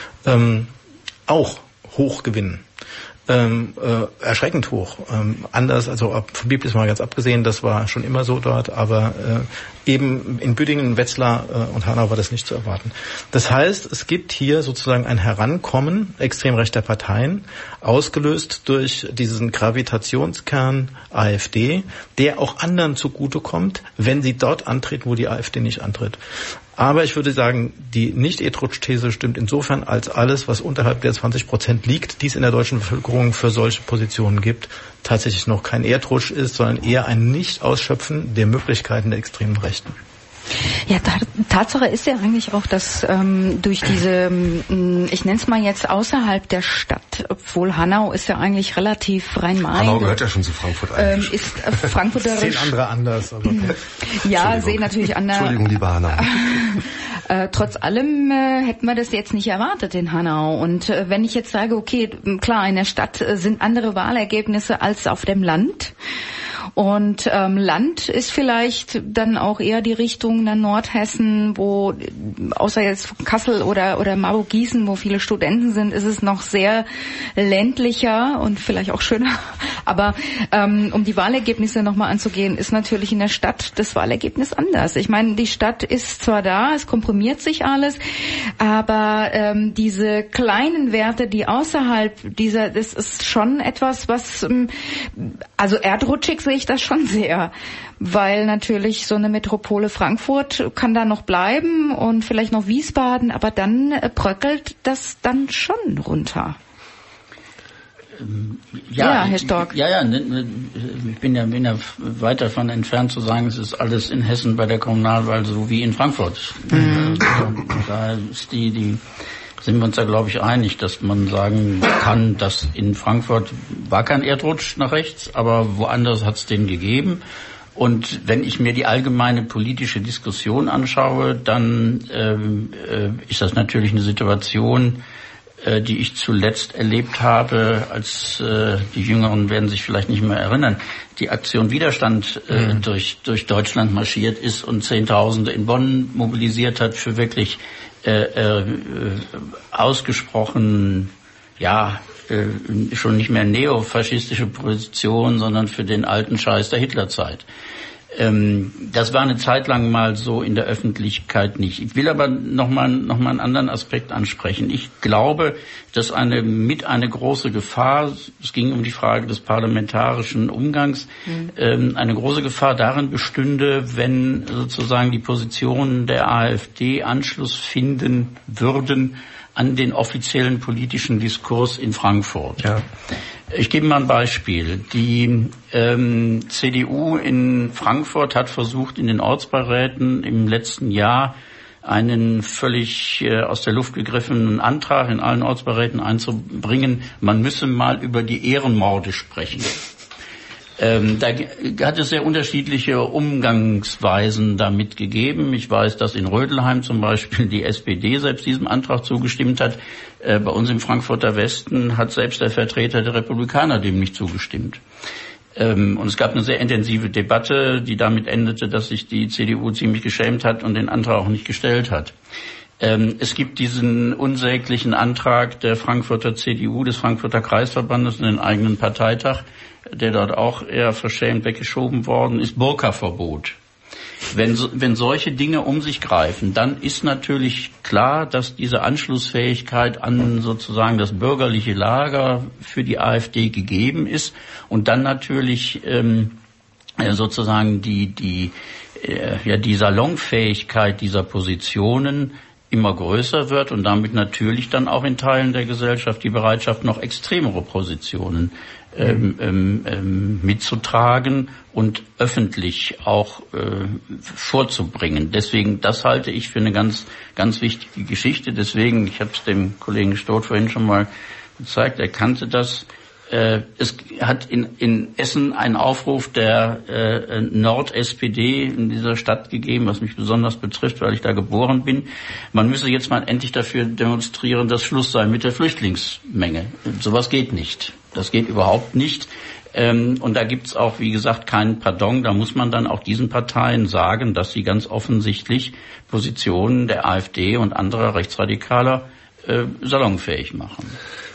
auch hoch gewinnen. Erschreckend hoch. Anders, also von Biblis mal ganz abgesehen, das war schon immer so dort, aber eben in Büdingen, Wetzlar und Hanau war das nicht zu erwarten. Das heißt, es gibt hier sozusagen ein Herankommen extrem rechter Parteien, ausgelöst durch diesen Gravitationskern AfD, der auch anderen zugutekommt, wenn sie dort antreten, wo die AfD nicht antritt. Aber ich würde sagen, die Nicht-Erdrutsch-These stimmt insofern, als alles, was unterhalb der 20% liegt, die es in der deutschen Bevölkerung für solche Positionen gibt, tatsächlich noch kein Erdrutsch ist, sondern eher ein Nicht-Ausschöpfen der Möglichkeiten der extremen Rechten. Ja, Tatsache ist ja eigentlich auch, dass durch diese, ich nenne es mal jetzt außerhalb der Stadt, obwohl Hanau ist ja eigentlich relativ Rhein-Main. Hanau gehört ja schon zu Frankfurt eigentlich. Ist frankfurterisch. Sehen andere anders. Aber ja, sehen natürlich anders. Entschuldigung, liebe Hanau. Trotz allem hätten wir das jetzt nicht erwartet in Hanau. Und wenn ich jetzt sage, okay, klar, in der Stadt sind andere Wahlergebnisse als auf dem Land. Und Land ist vielleicht dann auch eher die Richtung dann Nordhessen, wo außer jetzt Kassel oder Marburg-Gießen, wo viele Studenten sind, ist es noch sehr ländlicher und vielleicht auch schöner. Aber um die Wahlergebnisse nochmal anzugehen, ist natürlich in der Stadt das Wahlergebnis anders. Ich meine, die Stadt ist zwar da, es komprimiert sich alles, aber diese kleinen Werte, die außerhalb dieser, das ist schon etwas, was, also erdrutschig sehe ich das schon sehr, weil natürlich so eine Metropole Frankfurt kann da noch bleiben und vielleicht noch Wiesbaden, aber dann bröckelt das dann schon runter. Ja, Herr Stork. Ja, ich bin ja weit davon entfernt zu sagen, es ist alles in Hessen bei der Kommunalwahl so wie in Frankfurt. Da ist sind wir uns da, glaube ich, einig, dass man sagen kann, dass in Frankfurt war kein Erdrutsch nach rechts, aber woanders hat es den gegeben. Und wenn ich mir die allgemeine politische Diskussion anschaue, dann ist das natürlich eine Situation, die ich zuletzt erlebt habe, als die Jüngeren werden sich vielleicht nicht mehr erinnern, die Aktion Widerstand durch Deutschland marschiert ist und Zehntausende in Bonn mobilisiert hat für wirklich ausgesprochen, schon nicht mehr neofaschistische Position, sondern für den alten Scheiß der Hitlerzeit. Das war eine Zeit lang mal so in der Öffentlichkeit nicht. Ich will aber noch mal einen anderen Aspekt ansprechen. Ich glaube, dass eine große Gefahr, es ging um die Frage des parlamentarischen Umgangs, eine große Gefahr darin bestünde, wenn sozusagen die Positionen der AfD Anschluss finden würden an den offiziellen politischen Diskurs in Frankfurt. Ja. Ich gebe mal ein Beispiel. Die CDU in Frankfurt hat versucht, in den Ortsbeiräten im letzten Jahr einen völlig aus der Luft gegriffenen Antrag in allen Ortsbeiräten einzubringen, man müsse mal über die Ehrenmorde sprechen. Da hat es sehr unterschiedliche Umgangsweisen damit gegeben. Ich weiß, dass in Rödelheim zum Beispiel die SPD selbst diesem Antrag zugestimmt hat. Bei uns im Frankfurter Westen hat selbst der Vertreter der Republikaner dem nicht zugestimmt. Und es gab eine sehr intensive Debatte, die damit endete, dass sich die CDU ziemlich geschämt hat und den Antrag auch nicht gestellt hat. Es gibt diesen unsäglichen Antrag der Frankfurter CDU, des Frankfurter Kreisverbandes, in den eigenen Parteitag, der dort auch eher verschämt weggeschoben worden ist, Burka-Verbot. Wenn solche Dinge um sich greifen, dann ist natürlich klar, dass diese Anschlussfähigkeit an sozusagen das bürgerliche Lager für die AfD gegeben ist und dann natürlich sozusagen die Salonfähigkeit dieser Positionen immer größer wird und damit natürlich dann auch in Teilen der Gesellschaft die Bereitschaft, noch extremere Positionen mitzutragen und öffentlich auch vorzubringen. Deswegen, das halte ich für eine ganz, ganz wichtige Geschichte. Deswegen, ich habe es dem Kollegen Stoth vorhin schon mal gezeigt, er kannte das. Es hat in Essen einen Aufruf der Nord-SPD in dieser Stadt gegeben, was mich besonders betrifft, weil ich da geboren bin. Man müsse jetzt mal endlich dafür demonstrieren, dass Schluss sei mit der Flüchtlingsmenge. Sowas geht nicht. Das geht überhaupt nicht. Und da gibt's auch, wie gesagt, keinen Pardon. Da muss man dann auch diesen Parteien sagen, dass sie ganz offensichtlich Positionen der AfD und anderer Rechtsradikaler salonfähig machen.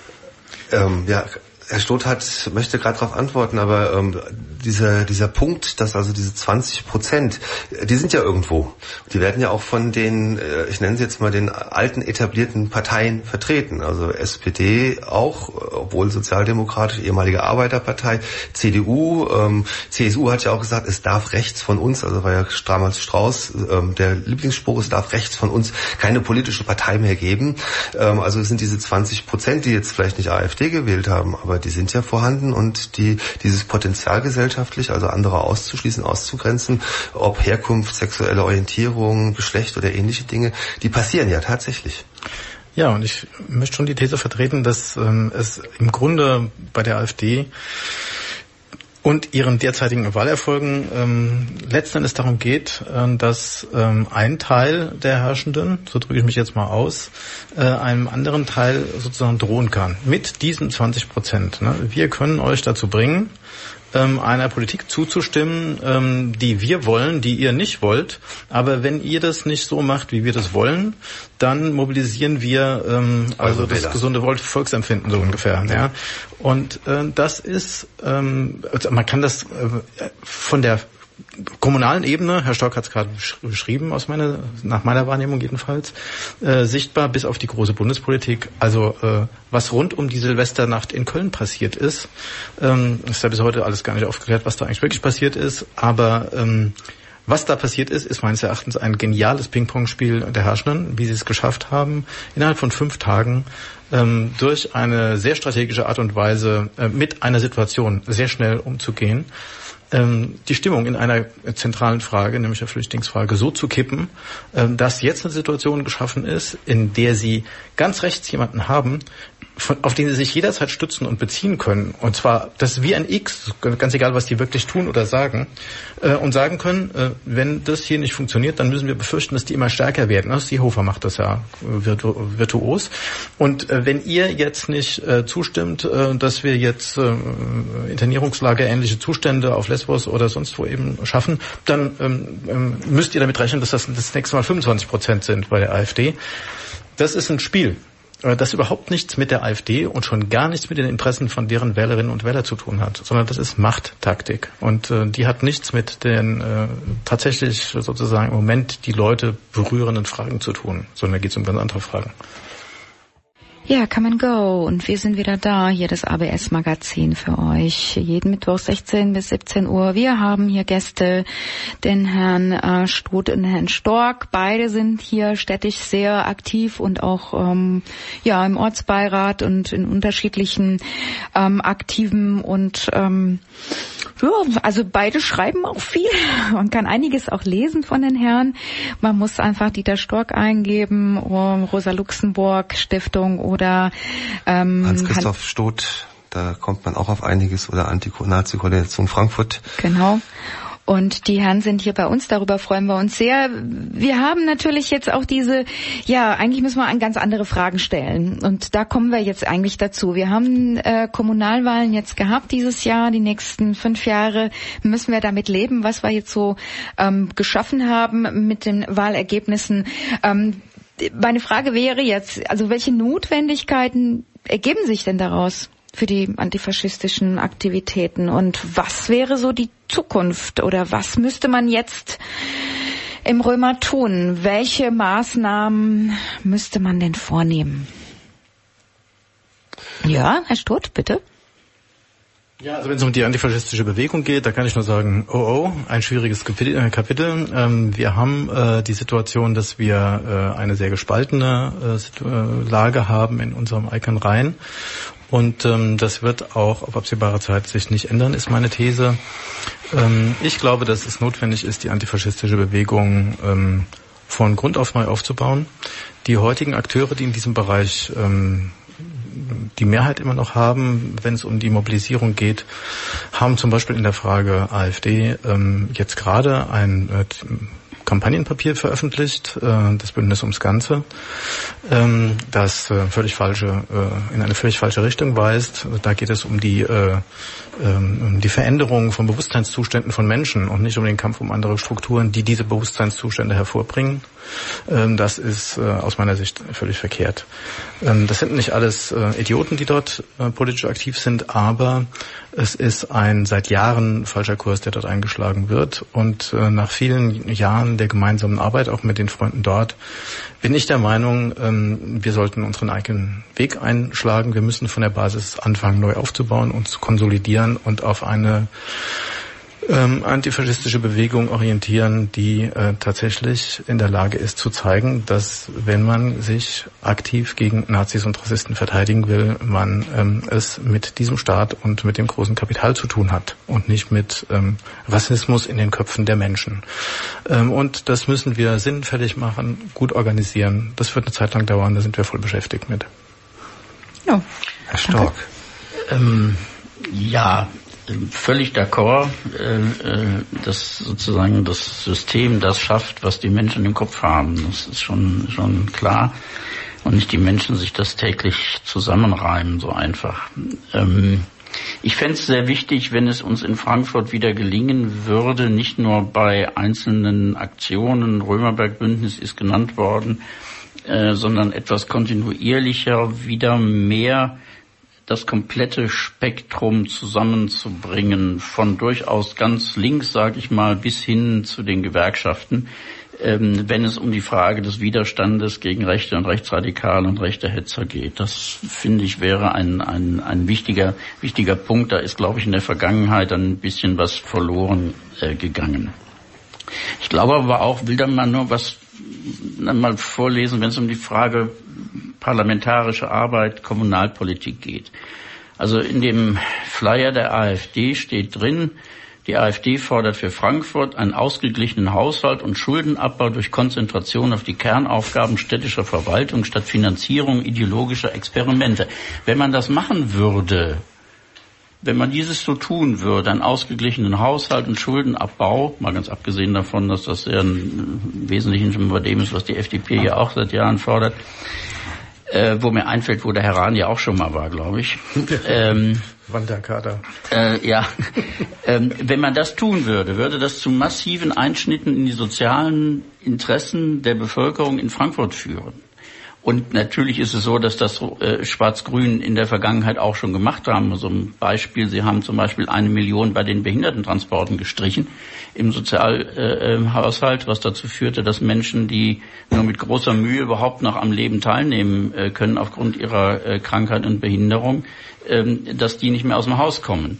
Herr Stoth möchte gerade darauf antworten, aber dieser Punkt, dass also diese 20%, die sind ja irgendwo. Die werden ja auch von den, ich nenne sie jetzt mal den alten etablierten Parteien vertreten. Also SPD auch, obwohl sozialdemokratisch, ehemalige Arbeiterpartei, CDU, CSU hat ja auch gesagt, es darf rechts von uns, also war ja damals Strauß, der Lieblingsspruch, es darf rechts von uns keine politische Partei mehr geben. Also es sind diese 20%, die jetzt vielleicht nicht AfD gewählt haben, aber die sind ja vorhanden und dieses Potenzial gesellschaftlich, also andere auszuschließen, auszugrenzen, ob Herkunft, sexuelle Orientierung, Geschlecht oder ähnliche Dinge, die passieren ja tatsächlich. Ja, und ich möchte schon die These vertreten, dass es im Grunde bei der AfD und ihren derzeitigen Wahlerfolgen letzten Endes darum geht, dass ein Teil der Herrschenden, so drücke ich mich jetzt mal aus, einem anderen Teil sozusagen drohen kann. Mit diesen 20%. Ne? Wir können euch dazu bringen, einer Politik zuzustimmen, die wir wollen, die ihr nicht wollt. Aber wenn ihr das nicht so macht, wie wir das wollen, dann mobilisieren wir also das gesunde Volksempfinden so ungefähr. Ja. Und das ist, man kann das von der kommunalen Ebene, Herr Stork hat es gerade beschrieben, nach meiner Wahrnehmung jedenfalls, sichtbar bis auf die große Bundespolitik. Also was rund um die Silvesternacht in Köln passiert ist ja bis heute alles gar nicht aufgeklärt, was da eigentlich wirklich passiert ist. Aber was da passiert ist meines Erachtens ein geniales Ping-Pong-Spiel der Herrschenden, wie sie es geschafft haben, innerhalb von 5 Tagen durch eine sehr strategische Art und Weise mit einer Situation sehr schnell umzugehen, die Stimmung in einer zentralen Frage, nämlich der Flüchtlingsfrage, so zu kippen, dass jetzt eine Situation geschaffen ist, in der sie ganz rechts jemanden haben, auf den sie sich jederzeit stützen und beziehen können. Und zwar, das ist wie ein X, ganz egal, was die wirklich tun oder sagen, und sagen können, wenn das hier nicht funktioniert, dann müssen wir befürchten, dass die immer stärker werden. Seehofer macht das ja virtuos. Und wenn ihr jetzt nicht zustimmt, dass wir jetzt Internierungslager ähnliche Zustände auf Lesbos oder sonst wo eben schaffen, dann müsst ihr damit rechnen, dass das nächste Mal 25% sind bei der AfD. Das ist ein Spiel, das überhaupt nichts mit der AfD und schon gar nichts mit den Interessen von deren Wählerinnen und Wählern zu tun hat, sondern das ist Machttaktik. Und die hat nichts mit den tatsächlich sozusagen im Moment die Leute berührenden Fragen zu tun, sondern da geht es um ganz andere Fragen. Ja, Come and Go. Und wir sind wieder da. Hier das ABS-Magazin für euch. Jeden Mittwoch 16 bis 17 Uhr. Wir haben hier Gäste, den Herrn Stoth und Herrn Stork. Beide sind hier städtisch sehr aktiv und auch im Ortsbeirat und in unterschiedlichen Aktiven und also beide schreiben auch viel. Man kann einiges auch lesen von den Herren. Man muss einfach Dieter Stork eingeben, Rosa-Luxemburg-Stiftung oder Hans-Christoph Stoth, da kommt man auch auf einiges, oder Anti-Nazi-Koalition Frankfurt. Genau. Und die Herren sind hier bei uns, darüber freuen wir uns sehr. Wir haben natürlich jetzt auch eigentlich müssen wir ganz andere Fragen stellen. Und da kommen wir jetzt eigentlich dazu. Wir haben Kommunalwahlen jetzt gehabt dieses Jahr, die nächsten 5 Jahre müssen wir damit leben, was wir jetzt so geschaffen haben mit den Wahlergebnissen. Meine Frage wäre jetzt, also welche Notwendigkeiten ergeben sich denn daraus für die antifaschistischen Aktivitäten und was wäre so die Zukunft oder was müsste man jetzt im Römer tun? Welche Maßnahmen müsste man denn vornehmen? Ja, Herr Stoth, bitte. Ja, also wenn es um die antifaschistische Bewegung geht, da kann ich nur sagen, ein schwieriges Kapitel. Wir haben die Situation, dass wir eine sehr gespaltene Lage haben in unserem eigenen Reihen. Und das wird auch auf absehbare Zeit sich nicht ändern, ist meine These. Ich glaube, dass es notwendig ist, die antifaschistische Bewegung von Grund auf neu aufzubauen. Die heutigen Akteure, die in diesem Bereich die Mehrheit immer noch haben, wenn es um die Mobilisierung geht, haben zum Beispiel in der Frage AfD jetzt gerade ein Kampagnenpapier veröffentlicht, das Bündnis ums Ganze, das in eine völlig falsche Richtung weist. Da geht es um die Veränderung von Bewusstseinszuständen von Menschen und nicht um den Kampf um andere Strukturen, die diese Bewusstseinszustände hervorbringen. Das ist aus meiner Sicht völlig verkehrt. Das sind nicht alles Idioten, die dort politisch aktiv sind, aber es ist ein seit Jahren falscher Kurs, der dort eingeschlagen wird. Und nach vielen Jahren der gemeinsamen Arbeit, auch mit den Freunden dort, bin ich der Meinung, wir sollten unseren eigenen Weg einschlagen. Wir müssen von der Basis anfangen, neu aufzubauen und zu konsolidieren und auf eine antifaschistische Bewegung orientieren, die tatsächlich in der Lage ist zu zeigen, dass wenn man sich aktiv gegen Nazis und Rassisten verteidigen will, man es mit diesem Staat und mit dem großen Kapital zu tun hat und nicht mit Rassismus in den Köpfen der Menschen. Und das müssen wir sinnfällig machen, gut organisieren. Das wird eine Zeit lang dauern, da sind wir voll beschäftigt mit. Ja. Herr Stork. Ja, völlig d'accord, dass sozusagen das System das schafft, was die Menschen im Kopf haben. Das ist schon klar. Und nicht die Menschen sich das täglich zusammenreimen, so einfach. Ich fände es sehr wichtig, wenn es uns in Frankfurt wieder gelingen würde, nicht nur bei einzelnen Aktionen, Römerberg-Bündnis ist genannt worden, sondern etwas kontinuierlicher wieder mehr das komplette Spektrum zusammenzubringen, von durchaus ganz links, sage ich mal, bis hin zu den Gewerkschaften, wenn es um die Frage des Widerstandes gegen Rechte und Rechtsradikale und rechte Hetzer geht. Das, finde ich, wäre ein wichtiger Punkt. Da ist, glaube ich, in der Vergangenheit ein bisschen was verloren gegangen. Ich glaube aber auch, will dann mal nur was mal vorlesen, wenn es um die Frage parlamentarische Arbeit, Kommunalpolitik geht. Also in dem Flyer der AfD steht drin, die AfD fordert für Frankfurt einen ausgeglichenen Haushalt und Schuldenabbau durch Konzentration auf die Kernaufgaben städtischer Verwaltung statt Finanzierung ideologischer Experimente. Wenn man das machen würde, wenn man dieses so tun würde, einen ausgeglichenen Haushalt und Schuldenabbau, mal ganz abgesehen davon, dass das sehr im Wesentlichen schon bei dem ist, was die FDP ja auch seit Jahren fordert, wo mir einfällt, wo der Herr Rahn ja auch schon mal war, glaube ich. Wanderkader. Wenn man das tun würde, würde das zu massiven Einschnitten in die sozialen Interessen der Bevölkerung in Frankfurt führen. Und natürlich ist es so, dass das Schwarz-Grün in der Vergangenheit auch schon gemacht haben. So ein Beispiel, sie haben zum Beispiel 1 Million bei den Behindertentransporten gestrichen im Sozialhaushalt, was dazu führte, dass Menschen, die nur mit großer Mühe überhaupt noch am Leben teilnehmen können aufgrund ihrer Krankheit und Behinderung, dass die nicht mehr aus dem Haus kommen.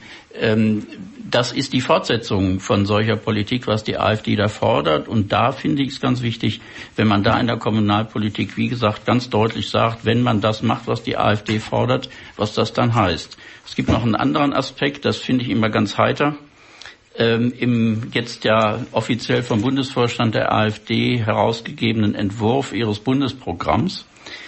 Das ist die Fortsetzung von solcher Politik, was die AfD da fordert. Und da finde ich es ganz wichtig, wenn man da in der Kommunalpolitik, wie gesagt, ganz deutlich sagt, wenn man das macht, was die AfD fordert, was das dann heißt. Es gibt noch einen anderen Aspekt, das finde ich immer ganz heiter. Im jetzt ja offiziell vom Bundesvorstand der AfD herausgegebenen Entwurf ihres Bundesprogramms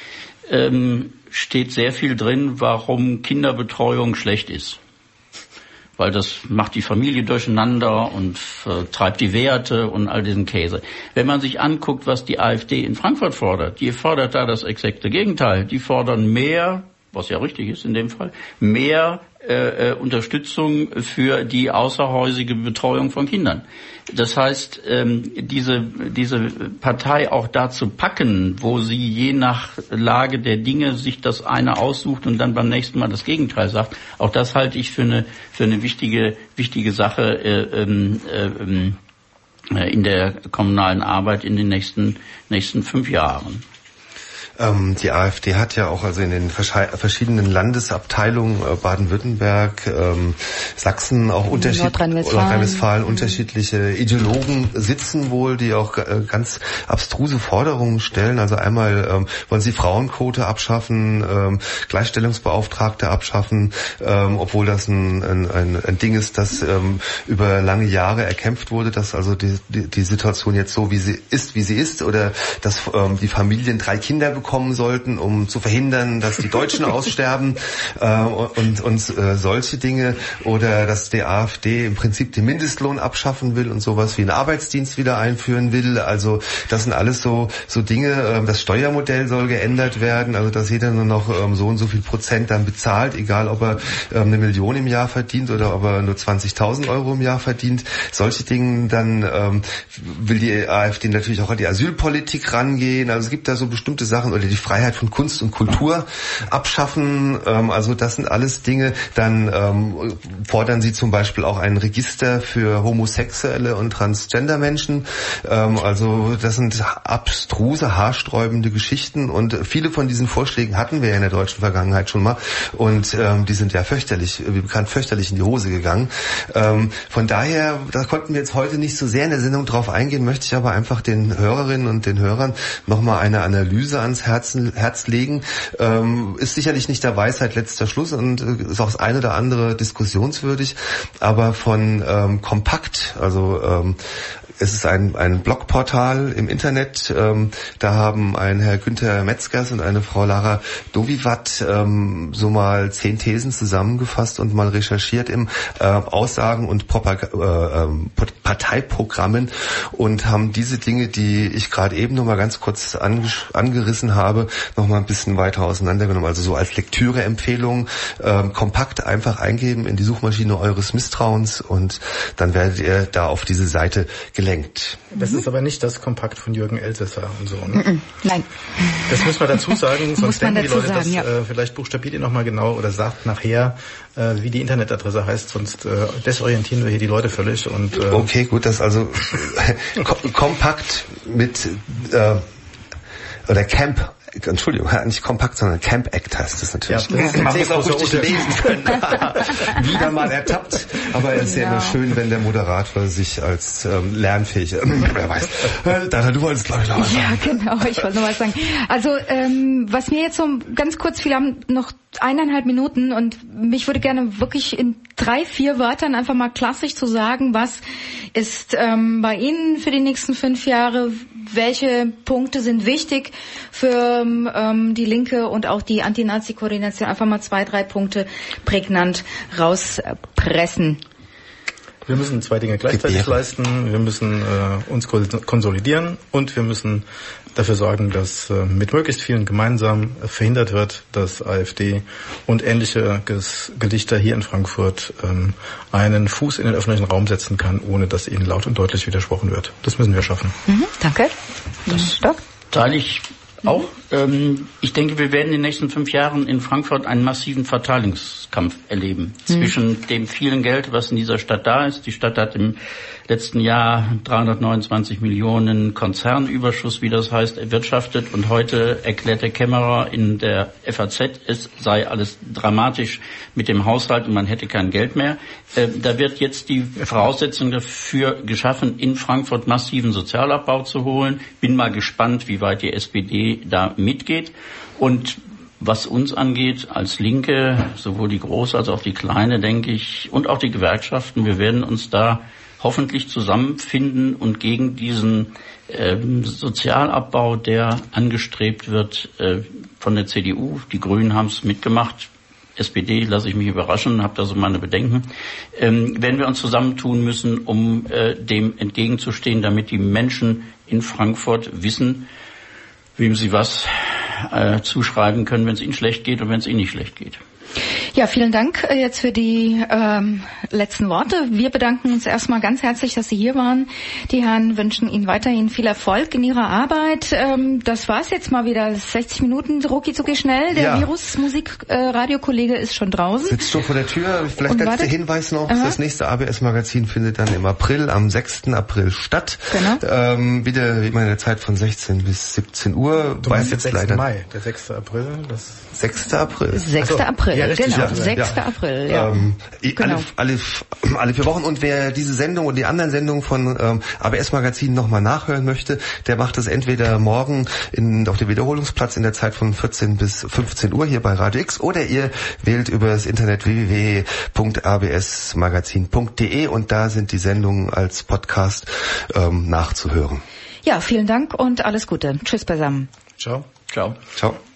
steht sehr viel drin, warum Kinderbetreuung schlecht ist. Weil das macht die Familie durcheinander und treibt die Werte und all diesen Käse. Wenn man sich anguckt, was die AfD in Frankfurt fordert, die fordert da das exakte Gegenteil. Die fordern mehr, was ja richtig ist in dem Fall, mehr Unterstützung für die außerhäusige Betreuung von Kindern. Das heißt, diese Partei auch dazu packen, wo sie je nach Lage der Dinge sich das eine aussucht und dann beim nächsten Mal das Gegenteil sagt, auch das halte ich für eine wichtige Sache in der kommunalen Arbeit in den nächsten 5 Jahren. Die AfD hat ja auch also in den verschiedenen Landesabteilungen Baden-Württemberg, Sachsen auch Nordrhein-Westfalen unterschiedliche Ideologen sitzen wohl, die auch ganz abstruse Forderungen stellen. Also einmal wollen sie Frauenquote abschaffen, Gleichstellungsbeauftragte abschaffen, obwohl das ein Ding ist, das über lange Jahre erkämpft wurde, dass also die Situation jetzt so wie sie ist, oder dass die Familien 3 Kinder bekommen sollten, um zu verhindern, dass die Deutschen aussterben und solche Dinge, oder dass die AfD im Prinzip den Mindestlohn abschaffen will und sowas wie einen Arbeitsdienst wieder einführen will. Also das sind alles so Dinge. Das Steuermodell soll geändert werden, also dass jeder nur noch so und so viel Prozent dann bezahlt, egal ob er 1 Million im Jahr verdient oder ob er nur 20.000 Euro im Jahr verdient. Solche Dinge, dann will die AfD natürlich auch an die Asylpolitik rangehen. Also es gibt da so bestimmte Sachen, oder die Freiheit von Kunst und Kultur abschaffen. Also das sind alles Dinge. Dann fordern sie zum Beispiel auch ein Register für homosexuelle und Transgender-Menschen. Also das sind abstruse, haarsträubende Geschichten, und viele von diesen Vorschlägen hatten wir ja in der deutschen Vergangenheit schon mal, und die sind ja fürchterlich in die Hose gegangen. Von daher, da konnten wir jetzt heute nicht so sehr in der Sendung drauf eingehen, möchte ich aber einfach den Hörerinnen und den Hörern nochmal eine Analyse ans Herz legen. Ist sicherlich nicht der Weisheit letzter Schluss und ist auch das eine oder andere diskussionswürdig, aber von Kompakt, also es ist ein Blogportal im Internet, da haben ein Herr Günther Metzgers und eine Frau Lara Dovivat so mal 10 Thesen zusammengefasst und mal recherchiert im Aussagen und Parteiprogrammen, und haben diese Dinge, die ich gerade eben noch mal ganz kurz angerissen gefunden habe, nochmal ein bisschen weiter auseinandergenommen. Also so als Lektüreempfehlung, kompakt einfach eingeben in die Suchmaschine eures Misstrauens und dann werdet ihr da auf diese Seite gelenkt. Das ist aber nicht das Kompakt von Jürgen Elsässer und so, ne? Nein. Das muss man dazu sagen, sonst denken die Leute, sagen, vielleicht buchstabiert ihr nochmal genau oder sagt nachher, wie die Internetadresse heißt, sonst desorientieren wir hier die Leute völlig. Und okay, gut, das also kompakt mit oder Camp. Entschuldigung, nicht kompakt, sondern Camp Act heißt das natürlich. Ja, das man muss auch richtig lesen können. Wieder mal ertappt. Aber es ist ja immer schön, wenn der Moderator sich als lernfähig, wer weiß. Dana, du wolltest, glaube ich, noch was sagen. Ja, genau, ich wollte noch was sagen. Also, was mir jetzt so ganz kurz, wir haben noch 1,5 Minuten und mich würde gerne wirklich in 3-4 Wörtern einfach mal klassisch zu sagen, was ist bei Ihnen für die nächsten 5 Jahre, welche Punkte sind wichtig für die Linke und auch die Anti-Nazi-Koordination, einfach mal 2-3 Punkte prägnant rauspressen. Wir müssen 2 Dinge gleichzeitig leisten. Wir müssen uns konsolidieren und wir müssen dafür sorgen, dass mit möglichst vielen gemeinsam verhindert wird, dass AfD und ähnliche Gelichter hier in Frankfurt einen Fuß in den öffentlichen Raum setzen kann, ohne dass ihnen laut und deutlich widersprochen wird. Das müssen wir schaffen. Danke. Das teile ich auch. Ich denke, wir werden in den nächsten 5 Jahren in Frankfurt einen massiven Verteilungskampf erleben zwischen dem vielen Geld, was in dieser Stadt da ist. Die Stadt hat im letzten Jahr 329 Millionen Konzernüberschuss, wie das heißt, erwirtschaftet. Und heute erklärt der Kämmerer in der FAZ, es sei alles dramatisch mit dem Haushalt und man hätte kein Geld mehr. Da wird jetzt die Voraussetzung dafür geschaffen, in Frankfurt massiven Sozialabbau zu holen. Bin mal gespannt, wie weit die SPD da mitgeht. Und was uns angeht, als Linke, sowohl die große als auch die kleine, denke ich, und auch die Gewerkschaften, wir werden uns da hoffentlich zusammenfinden und gegen diesen Sozialabbau, der angestrebt wird von der CDU. Die Grünen haben es mitgemacht. SPD lasse ich mich überraschen, habe da so meine Bedenken. Werden wir uns zusammentun müssen, um dem entgegenzustehen, damit die Menschen in Frankfurt wissen, wem sie was zuschreiben können, wenn es ihnen schlecht geht und wenn es ihnen nicht schlecht geht. Ja, vielen Dank jetzt für die letzten Worte. Wir bedanken uns erstmal ganz herzlich, dass Sie hier waren. Die Herren wünschen Ihnen weiterhin viel Erfolg in Ihrer Arbeit. Das war's jetzt mal wieder. 60 Minuten, rucki-zucki schnell. Der Virus-Musik-Radiokollege ist schon draußen. Sitzt schon vor der Tür. Vielleicht letzter Hinweis noch. Das nächste ABS-Magazin findet dann im April, am 6. April statt. Genau. Wieder wie immer in der Zeit von 16 bis 17 Uhr. Du meinst jetzt 6. Mai, der 6. April. Das 6. April. 6. April, ja, richtig, genau. ja. 6. April, ja. Genau. Alle 4 Wochen. Und wer diese Sendung und die anderen Sendungen von ABS-Magazin nochmal nachhören möchte, der macht das entweder morgen auf dem Wiederholungsplatz in der Zeit von 14 bis 15 Uhr hier bei Radio X oder ihr wählt über das Internet www.absmagazin.de und da sind die Sendungen als Podcast nachzuhören. Ja, vielen Dank und alles Gute. Tschüss beisammen. Ciao. Ciao. Ciao.